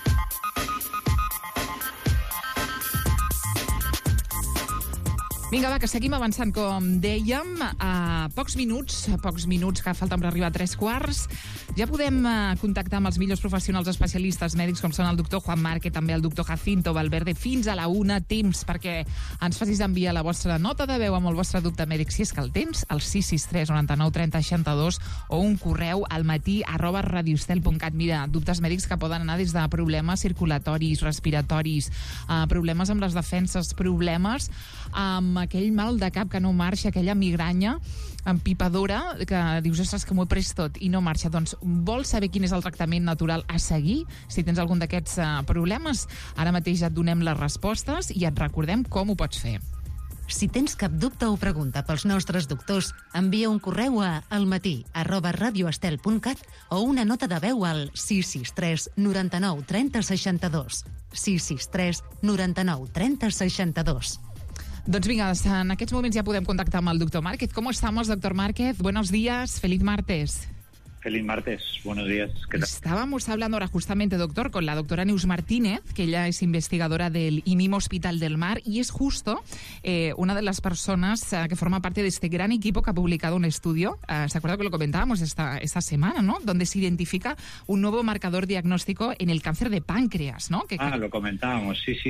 Vinga, va, que seguim avançant, com dèiem, a pocs minuts que falten per arribar a 3:15. Ja podem contactar amb els millors professionals especialistes mèdics, com són el doctor Juan Márquez, també el doctor Jacinto Valverde, fins a la 1, temps perquè ens facis enviar la vostra nota de veu amb el vostre dubte mèdic, si és que el tens, al 663 99 30 62 o un correu al matí@radioestel.cat. Mira, dubtes mèdics que poden anar des de problemes circulatoris, respiratoris, problemes amb les defenses, problemes amb aquell mal de cap que no marxa, aquella migranya empipadora que dius, ostres, que m'ho he pres tot i no marxa. Doncs vols saber quin és el tractament natural a seguir? Si tens algun d'aquests problemes, ara mateix et donem les respostes i et recordem com ho pots fer. Si tens cap dubte o pregunta pels nostres doctors, envia un correu a almatí@radioestel.cat o una nota de veu al 663 99 30 62. 663 99 30 62. Doncs vinga, en aquests moments ja podem contactar amb el doctor Márquez. ¿Cómo estamos, doctor Márquez? Buenos días, feliz martes. Feliz martes, buenos días. ¿Qué tal? Estábamos hablando ahora justamente, doctor, con la doctora Neus Martínez, que ella es investigadora del IMIM Hospital del Mar y es justo una de las personas que forma parte de este gran equipo que ha publicado un estudio, ¿se acuerda que lo comentábamos esta semana, ¿no? Donde se identifica un nuevo marcador diagnóstico en el cáncer de páncreas, ¿no? Lo comentábamos, sí.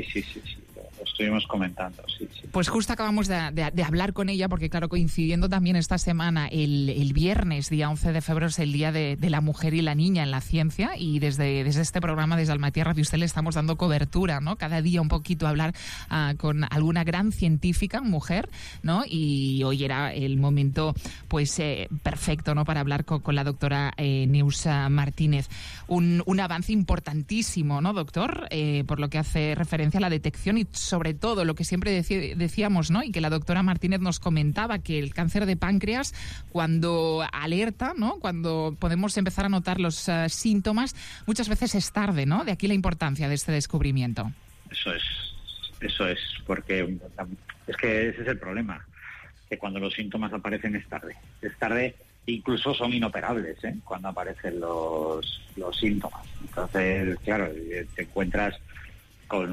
Lo estuvimos comentando, sí. Pues justo acabamos de hablar con ella, porque claro, coincidiendo también esta semana, el viernes, día 11 de febrero, es el Día de la Mujer y la Niña en la Ciencia, y desde este programa, desde Almatí Radio Estel, le estamos dando cobertura, ¿no? Cada día un poquito a hablar con alguna gran científica, mujer, ¿no? Y hoy era el momento, pues, perfecto, ¿no? Para hablar con la doctora Neus Martínez. Un avance importantísimo, ¿no, doctor? Por lo que hace referencia a la detección y sobre todo lo que siempre decíamos, ¿no? Y que la doctora Martínez nos comentaba, que el cáncer de páncreas, cuando alerta, ¿no? Cuando podemos empezar a notar los síntomas, muchas veces es tarde, ¿no? De aquí la importancia de este descubrimiento. Eso es, porque es que ese es el problema, que cuando los síntomas aparecen es tarde, incluso son inoperables, cuando aparecen los síntomas. Entonces, claro, te encuentras con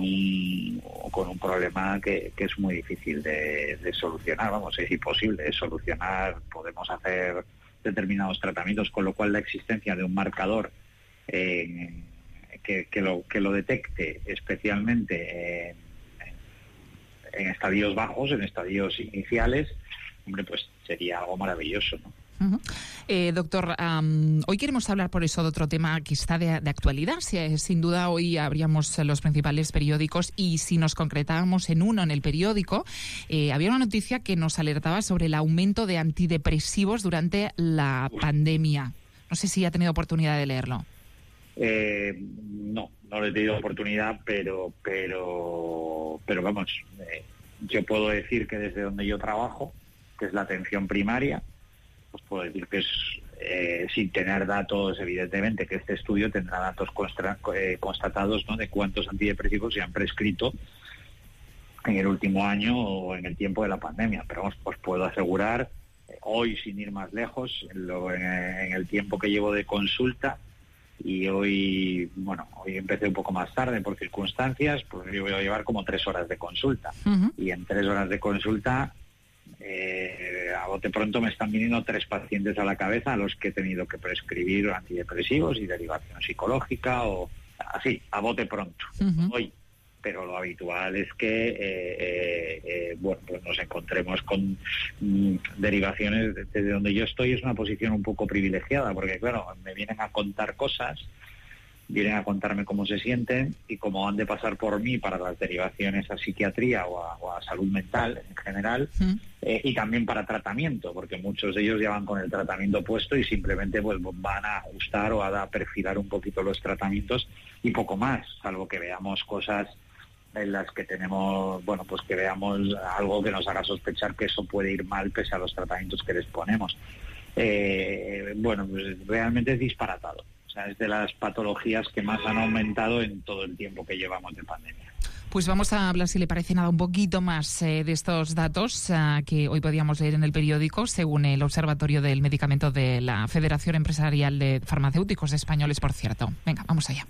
un problema que es muy difícil de solucionar, es imposible de solucionar. Podemos hacer determinados tratamientos, con lo cual la existencia de un marcador que lo detecte especialmente en estadios bajos, en estadios iniciales, hombre, pues sería algo maravilloso, ¿no? Doctor, hoy queremos hablar por eso de otro tema que está de actualidad. Sin duda hoy abríamos los principales periódicos y si nos concretábamos en uno, en el periódico, había una noticia que nos alertaba sobre el aumento de antidepresivos durante la pandemia. No sé si ha tenido oportunidad de leerlo. No he tenido oportunidad, pero vamos, yo puedo decir que desde donde yo trabajo, que es la atención primaria, pues puedo decir que es, sin tener datos, evidentemente, que este estudio tendrá datos constatados, ¿no?, de cuántos antidepresivos se han prescrito en el último año o en el tiempo de la pandemia. Pero vamos, pues puedo asegurar, hoy sin ir más lejos, en el tiempo que llevo de consulta, y hoy empecé un poco más tarde por circunstancias, pues yo voy a llevar como 3 horas de consulta. Y en 3 horas de consulta, a bote pronto me están viniendo 3 pacientes a la cabeza a los que he tenido que prescribir antidepresivos y derivación psicológica, o así, a bote pronto, hoy. Pero lo habitual es que pues nos encontremos con derivaciones. Desde donde yo estoy es una posición un poco privilegiada, porque claro, me vienen a contar cosas, vienen a contarme cómo se sienten y cómo han de pasar por mí para las derivaciones a psiquiatría o a salud mental en general, y también para tratamiento, porque muchos de ellos ya van con el tratamiento puesto y simplemente pues van a ajustar o a perfilar un poquito los tratamientos y poco más, salvo que veamos cosas en las que tenemos, pues que veamos algo que nos haga sospechar que eso puede ir mal pese a los tratamientos que les ponemos. Pues realmente es disparatado. O sea, es de las patologías que más han aumentado en todo el tiempo que llevamos de pandemia. Pues vamos a hablar, si le parece nada, un poquito más de estos datos que hoy podíamos leer en el periódico, según el Observatorio del Medicamento de la Federación Empresarial de Farmacéuticos Españoles, por cierto. Vinga, vamos allà.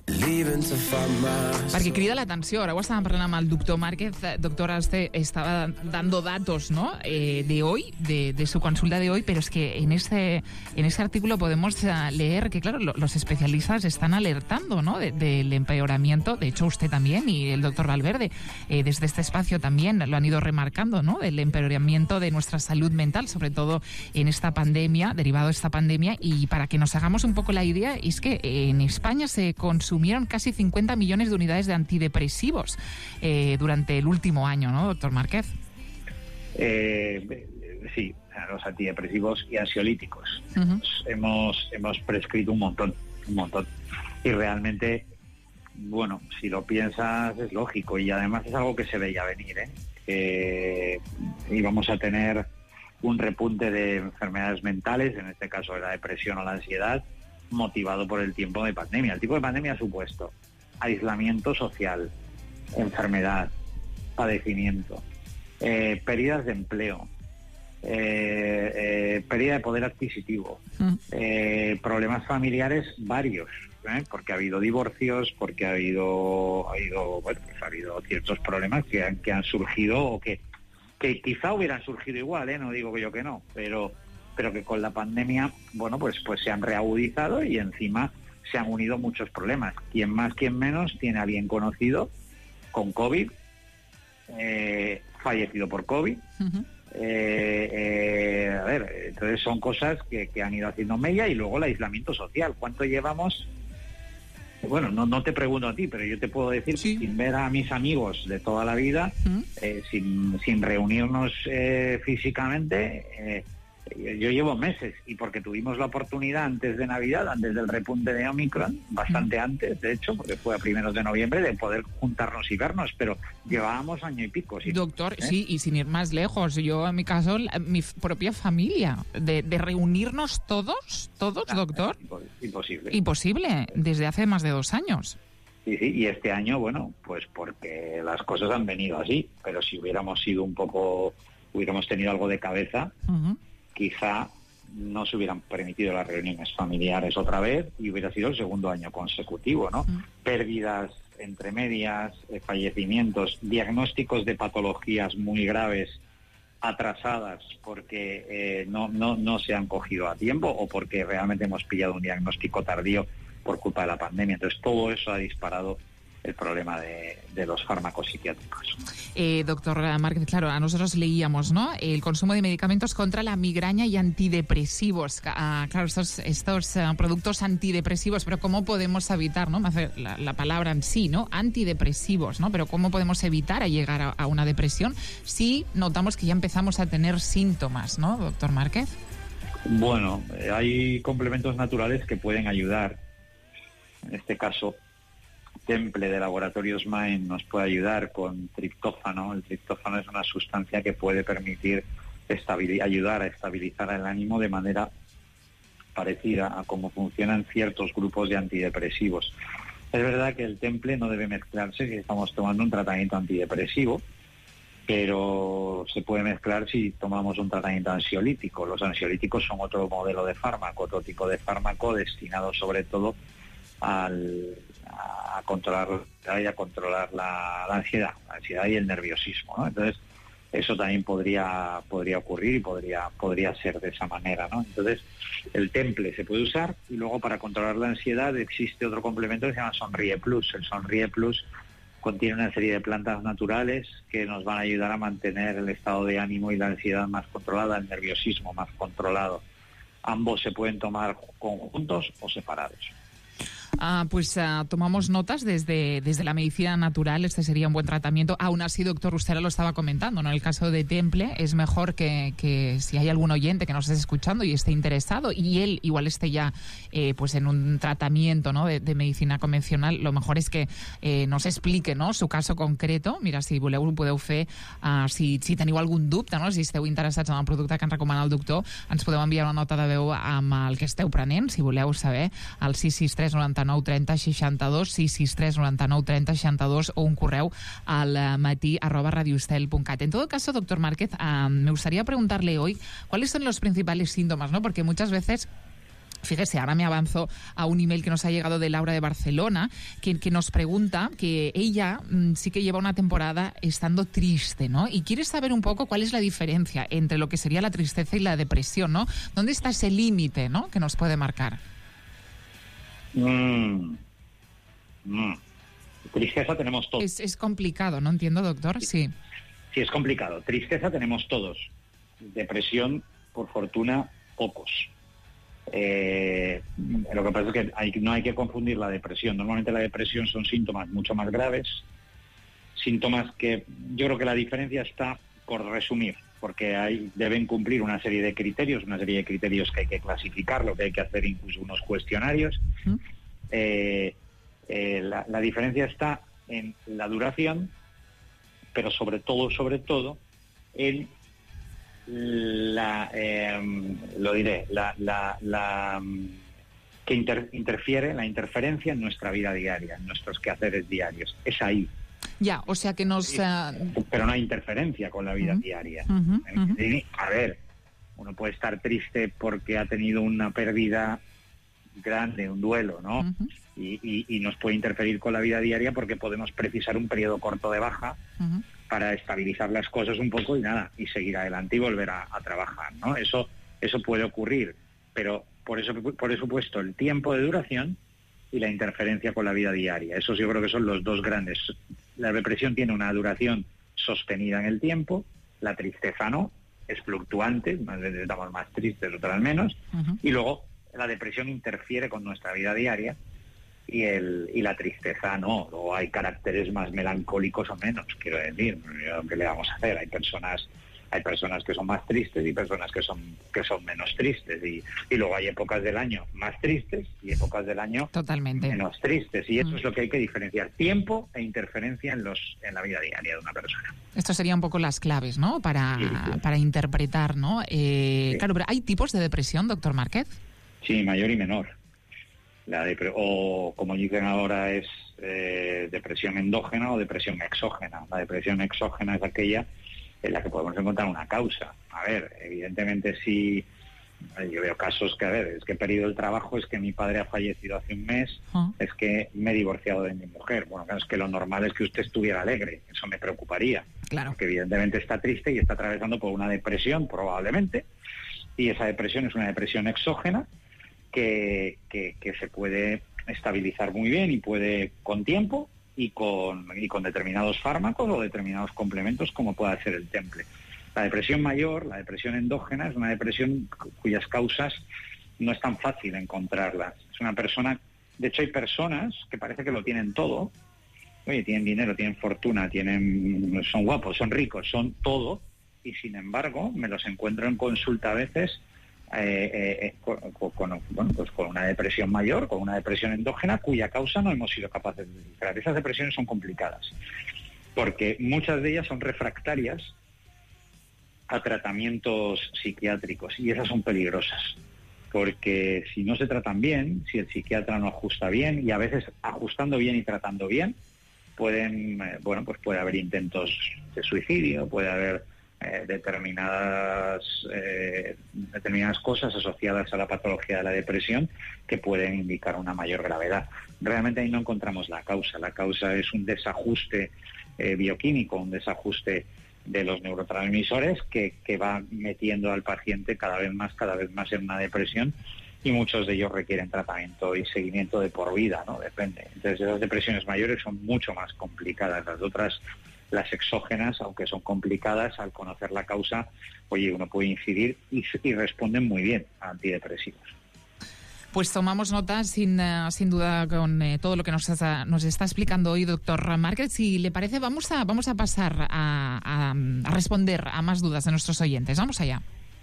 Perquè crida l'atenció, ara ho estàvem parlant amb el doctor Márquez. Doctor, estaba dando datos, ¿no?, de hoy, de su consulta de hoy, pero es que en ese artículo podemos leer que, claro, los especialistas están alertando, ¿no?, del empeoramiento. De hecho, usted también y el doctor Valverde, desde este espacio también lo han ido remarcando, ¿no?, del empeoramiento de nuestra salud mental, sobre todo en esta pandemia, derivado de esta pandemia. Y para que nos hagamos un poco la idea, es que en España se consumieron casi 50 millones de unidades de antidepresivos durante el último año, ¿no, doctor Márquez? Sí, los antidepresivos y ansiolíticos. Hemos prescrito un montón. Y realmente, si lo piensas, es lógico. Y además es algo que se veía venir, íbamos a tener un repunte de enfermedades mentales, en este caso de la depresión o la ansiedad, motivado por el tiempo de pandemia. El tipo de pandemia ha supuesto aislamiento social, enfermedad, padecimiento, pérdidas de empleo, pérdida de poder adquisitivo, problemas familiares varios, porque ha habido divorcios, porque ha habido ciertos problemas que han surgido o que quizá hubieran surgido igual, no digo yo que no, pero que con la pandemia, pues se han reagudizado y encima se han unido muchos problemas. Quien más, quien menos, tiene a alguien conocido con COVID, fallecido por COVID. Entonces son cosas que han ido haciendo mella, y luego el aislamiento social. ¿Cuánto llevamos? No te pregunto a ti, pero yo te puedo decir, sin ver a mis amigos de toda la vida, sin reunirnos físicamente, yo llevo meses, y porque tuvimos la oportunidad antes de Navidad, antes del repunte de Omicron, bastante antes, de hecho, porque fue a primeros de noviembre, de poder juntarnos y vernos, pero llevábamos año y pico. Doctor, sí, y sin ir más lejos, yo en mi caso, mi propia familia, de reunirnos todos, doctor. Imposible, desde hace más de 2 años. Sí, y este año, pues porque las cosas han venido así, pero si hubiéramos tenido algo de cabeza, quizá no se hubieran permitido las reuniones familiares otra vez y hubiera sido el 2º año consecutivo, ¿no? Pérdidas entre medias, fallecimientos, diagnósticos de patologías muy graves atrasadas porque no se han cogido a tiempo, o porque realmente hemos pillado un diagnóstico tardío por culpa de la pandemia. Entonces todo eso ha disparado el problema de los fármacos psiquiátricos. Doctor Márquez, claro, a nosotros leíamos, ¿no?, el consumo de medicamentos contra la migraña y antidepresivos. Claro, estos productos antidepresivos, pero ¿cómo podemos evitar, no? La palabra en sí, ¿no? Antidepresivos, ¿no? Pero ¿cómo podemos evitar llegar a una depresión si notamos que ya empezamos a tener síntomas, ¿no, doctor Márquez? Bueno, hay complementos naturales que pueden ayudar. En este caso, Temple de Laboratorios Main nos puede ayudar con triptófano. El triptófano es una sustancia que puede permitir ayudar a estabilizar el ánimo de manera parecida a cómo funcionan ciertos grupos de antidepresivos. Es verdad que el Temple no debe mezclarse si estamos tomando un tratamiento antidepresivo, pero se puede mezclar si tomamos un tratamiento ansiolítico. Los ansiolíticos son otro modelo de fármaco, otro tipo de fármaco destinado sobre todo a controlar la ansiedad y el nerviosismo, ¿no? Entonces, eso también podría ocurrir y podría ser de esa manera, ¿no? Entonces, el Temple se puede usar, y luego para controlar la ansiedad existe otro complemento que se llama Sonríe Plus. El Sonríe Plus contiene una serie de plantas naturales que nos van a ayudar a mantener el estado de ánimo y la ansiedad más controlada, el nerviosismo más controlado. Ambos se pueden tomar conjuntos o separados. Tomamos notas desde la medicina natural. Este sería un buen tratamiento. Aún así, doctor, usted lo estaba comentando, ¿no? En el caso de Temple, es mejor que si hay algún oyente que nos esté escuchando y esté interesado, y él igual esté ya en un tratamiento, ¿no?, de medicina convencional, lo mejor es que nos explique, ¿no?, su caso concreto. Mira, si voleu ho podeu fer, si teniu algun dubte, no?, si esteu interessats en el producte que ens recomana el doctor, ens podeu enviar una nota de veu amb el que esteu prenent, si voleu saber, al 663 99 30 62, 663 99 30 62, o un correu al matí@radioestel.cat. En todo caso, doctor Márquez, me gustaría preguntarle hoy cuáles son los principales síntomas, ¿no? Porque muchas veces, fíjese, ahora me avanzo a un email que nos ha llegado de Laura de Barcelona, que nos pregunta que ella sí que lleva una temporada estando triste, ¿no? Y quiere saber un poco cuál es la diferencia entre lo que sería la tristeza y la depresión, ¿no? ¿Dónde está ese límite, ¿no?, que nos puede marcar? Tristeza tenemos todos. Es complicado, ¿no? Entiendo, doctor. Sí, es complicado. Tristeza tenemos todos. Depresión, por fortuna, pocos. Lo que pasa es que no hay que confundir la depresión. Normalmente la depresión son síntomas mucho más graves, síntomas que yo creo que la diferencia está, por resumir, porque deben cumplir una serie de criterios que hay que clasificar, lo que hay que hacer incluso unos cuestionarios. La diferencia está en la duración, pero sobre todo en la interferencia en nuestra vida diaria, en nuestros quehaceres diarios. Es ahí. Ya, o sea que nos... Pero no hay interferencia con la vida diaria. A ver, uno puede estar triste porque ha tenido una pérdida grande, un duelo, ¿no? Y nos puede interferir con la vida diaria porque podemos precisar un periodo corto de baja para estabilizar las cosas un poco y seguir adelante y volver a trabajar, ¿no? Eso puede ocurrir, pero por eso puesto el tiempo de duración y la interferencia con la vida diaria. Esos yo creo que son los dos grandes. La depresión tiene una duración sostenida en el tiempo, la tristeza no, es fluctuante, unas veces estamos más tristes, otras menos, y luego la depresión interfiere con nuestra vida diaria y la tristeza no. Luego hay caracteres más melancólicos o menos, quiero decir, ¿qué le vamos a hacer? Hay personas que son más tristes y personas que son menos tristes, y luego hay épocas del año más tristes y épocas del año totalmente menos tristes, y eso es lo que hay que diferenciar: tiempo e interferencia en la vida diaria de una persona. Esto serían un poco las claves, ¿no?, para interpretar, ¿no? Claro, pero ¿hay tipos de depresión, doctor Márquez? Sí, mayor y menor. O como dicen ahora es depresión endógena o depresión exógena. La depresión exógena es aquella en la que podemos encontrar una causa. A ver, evidentemente sí, yo veo casos que, es que he perdido el trabajo, es que mi padre ha fallecido hace un mes, es que me he divorciado de mi mujer. Bueno, claro, es que lo normal es que usted estuviera alegre, eso me preocuparía. Claro. Porque evidentemente está triste y está atravesando por una depresión, probablemente, y esa depresión es una depresión exógena que se puede estabilizar muy bien y puede, con tiempo, y con determinados fármacos o determinados complementos, como pueda ser el temple. La depresión mayor, la depresión endógena, es una depresión cuyas causas no es tan fácil encontrarlas. Es una persona, de hecho hay personas que parece que lo tienen todo. Oye, tienen dinero, tienen fortuna, son guapos, son ricos, son todo, y sin embargo me los encuentro en consulta a veces con una depresión mayor, con una depresión endógena, cuya causa no hemos sido capaces de descifrar. Esas depresiones son complicadas, porque muchas de ellas son refractarias a tratamientos psiquiátricos, y esas son peligrosas, porque si no se tratan bien, si el psiquiatra no ajusta bien, y a veces ajustando bien y tratando bien, puede haber intentos de suicidio, puede haber determinadas cosas asociadas a la patología de la depresión que pueden indicar una mayor gravedad. Realmente ahí no encontramos la causa. La causa es un desajuste bioquímico, un desajuste de los neurotransmisores que va metiendo al paciente cada vez más en una depresión, y muchos de ellos requieren tratamiento y seguimiento de por vida, ¿no? Depende. Entonces esas depresiones mayores son mucho más complicadas. Las otras, las exógenas, aunque son complicadas, al conocer la causa, uno puede incidir y responden muy bien a antidepresivos. Pues tomamos nota, sin duda, con todo lo que nos está explicando hoy, doctor Márquez. Si le parece, vamos a pasar a responder a más dudas de nuestros oyentes. Vamos allá.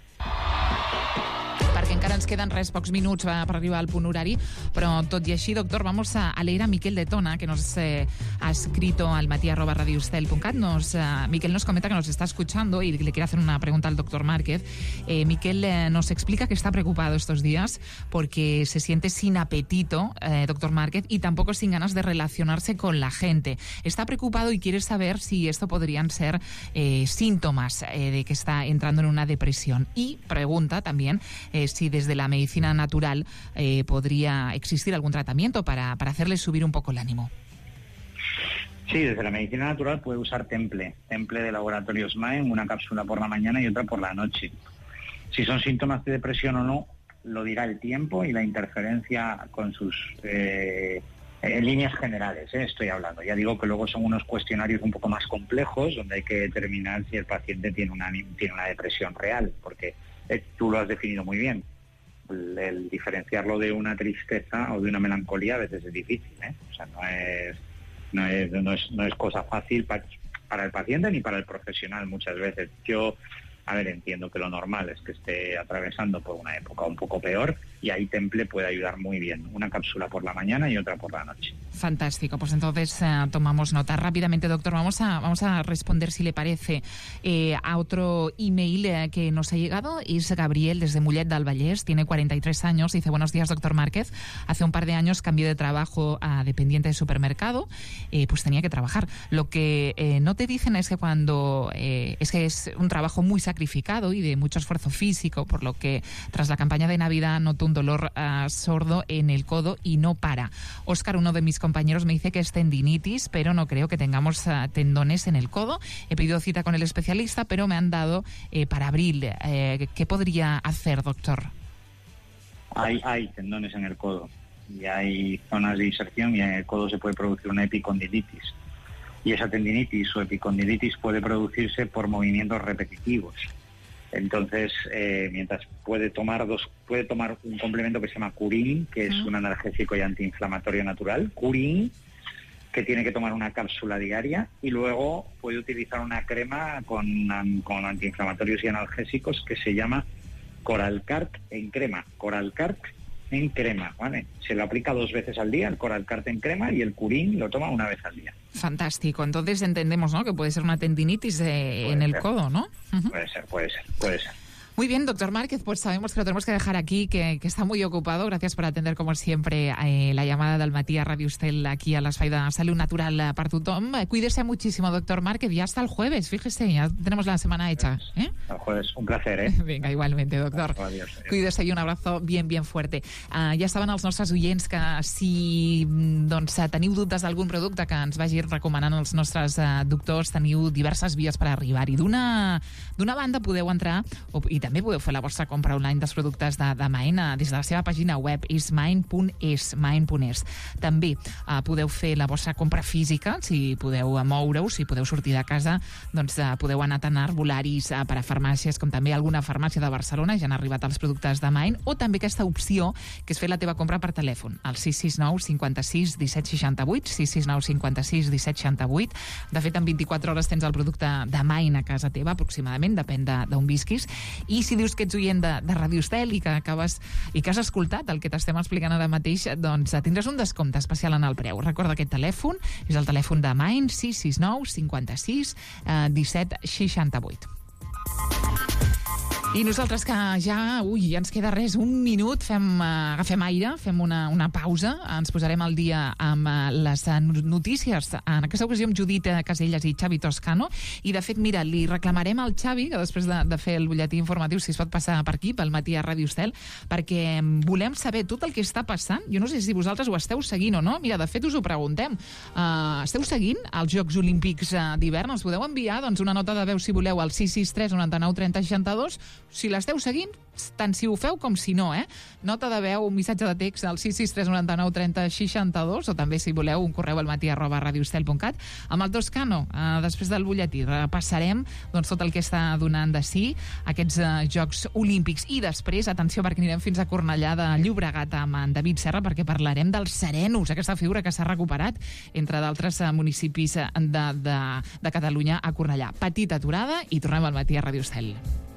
Perquè encara ens queden pocs minuts per arribar al punt horari, però tot i així, doctor, vamos a leer a Miquel de Tona, que nos ha escrito al matí@radioestel.cat. Miquel nos comenta que nos está escuchando y le quiere hacer una pregunta al doctor Márquez. Miquel nos explica que está preocupado estos días porque se siente sin apetito, doctor Márquez, y tampoco sin ganas de relacionarse con la gente. Está preocupado y quiere saber si esto podrían ser síntomas de que está entrando en una depresión. Y pregunta también si desde la medicina natural podría existir algún tratamiento para hacerle subir un poco el ánimo. Sí, desde la medicina natural puede usar temple de laboratorio SMAEN, una cápsula por la mañana y otra por la noche. Si son síntomas de depresión o no, lo dirá el tiempo y la interferencia con sus... en líneas generales, estoy hablando. Ya digo que luego son unos cuestionarios un poco más complejos, donde hay que determinar si el paciente tiene una depresión real, porque tú lo has definido muy bien. El diferenciarlo de una tristeza o de una melancolía a veces es difícil, ¿eh? O sea, no es cosa fácil para el paciente ni para el profesional muchas veces. Yo, entiendo que lo normal es que esté atravesando por una época un poco peor, y ahí temple puede ayudar muy bien. Una cápsula por la mañana y otra por la noche. Fantástico, pues entonces tomamos nota. Rápidamente, doctor, vamos a responder, si le parece, a otro email que nos ha llegado. Es Gabriel, desde Mollet del Vallès, tiene 43 años, dice: buenos días, doctor Márquez. Hace un par de años cambié de trabajo a dependiente de supermercado, pues tenía que trabajar. Lo que no te dicen es que es un trabajo muy sacrificado y de mucho esfuerzo físico, por lo que tras la campaña de Navidad noto un dolor sordo en el codo y no para. Óscar, uno de mis compañeros, me dice que es tendinitis, pero no creo que tengamos tendones en el codo. He pedido cita con el especialista, pero me han dado para abril. ¿Qué podría hacer, doctor? Hay tendones en el codo y hay zonas de inserción, y en el codo se puede producir una epicondilitis. Y esa tendinitis o epicondilitis puede producirse por movimientos repetitivos. Entonces, mientras puede tomar un complemento que se llama Curin, que es un analgésico y antiinflamatorio natural, Curin, que tiene que tomar una cápsula diaria, y luego puede utilizar una crema con antiinflamatorios y analgésicos que se llama Coralcart en crema. Coralcart en crema, ¿vale? Se lo aplica 2 veces al día, el Coralcart en crema, y el Curin lo toma 1 vez al día. Fantástico. Entonces entendemos, ¿no?, que puede ser una tendinitis en el codo, ¿no? Puede ser. Muy bien, doctor Márquez, pues sabemos que lo tenemos que dejar aquí, que está muy ocupado. Gracias por atender, como siempre, la llamada del matí a Radio Estel, aquí a l'Espai de Salut Natural per tothom. Cuídese muchísimo, doctor Márquez, y hasta el jueves. Fíjese, ya tenemos la semana hecha. El jueves, un placer, ¿eh? Venga, igualmente, doctor. Adiós. Cuídese, y un abrazo bien fuerte. Ja saben els nostres oients que si teniu dubtes d'algun producte que ens vagi recomanant els nostres doctors, teniu diverses vies per arribar-hi. D'una banda podeu entrar, i també també podeu fer la vostra compra online dels productes de Maine des de la seva pàgina web, ismaine.es. També podeu fer la vostra compra física, si podeu moure-us, si podeu sortir de casa, doncs podeu anar tant a arbolaris per a farmàcies, com també a alguna farmàcia de Barcelona, ja han arribat els productes de Maine, o també aquesta opció, que és fer la teva compra per telèfon, al 669 56 17 68, 669 56 17 68. De fet, en 24 hores tens el producte de Maine a casa teva, aproximadament, depèn d'on visquis. I si dius que ets oient de Ràdio Estel i que has escoltat el que t'estem explicant ara mateix, doncs tindràs un descompte especial en el preu. Recorda aquest telèfon, és el telèfon de Maine, 669 56 17 68. I nosaltres que ja ens queda res, un minut, agafem aire, fem una pausa, ens posarem al dia amb les notícies, en aquesta ocasió amb Judit Casellas i Xavi Toscano, i de fet, mira, li reclamarem al Xavi, que després de fer el butlletí informatiu, si es pot passar per aquí, pel matí a Ràdio Estel, perquè volem saber tot el que està passant. Jo no sé si vosaltres ho esteu seguint o no, mira, de fet us ho preguntem. Esteu seguint els Jocs Olímpics d'hivern? Ens podeu enviar una nota de veu, si voleu, al 663 99 30 62, si l'esteu seguint, tant si ho feu com si no, Nota de veu, un missatge de text al 663 99 30 62, o també, si voleu, un correu al matí@radioestel.cat. Amb el Toscano, després del butlletí, repassarem tot el que està donant de si aquests Jocs Olímpics. I després, atenció, perquè anirem fins a Cornellà de Llobregat amb en David Serra, perquè parlarem dels serenos, aquesta figura que s'ha recuperat, entre d'altres municipis de Catalunya, a Cornellà. Petita aturada i tornem al matí a Ràdio Estel.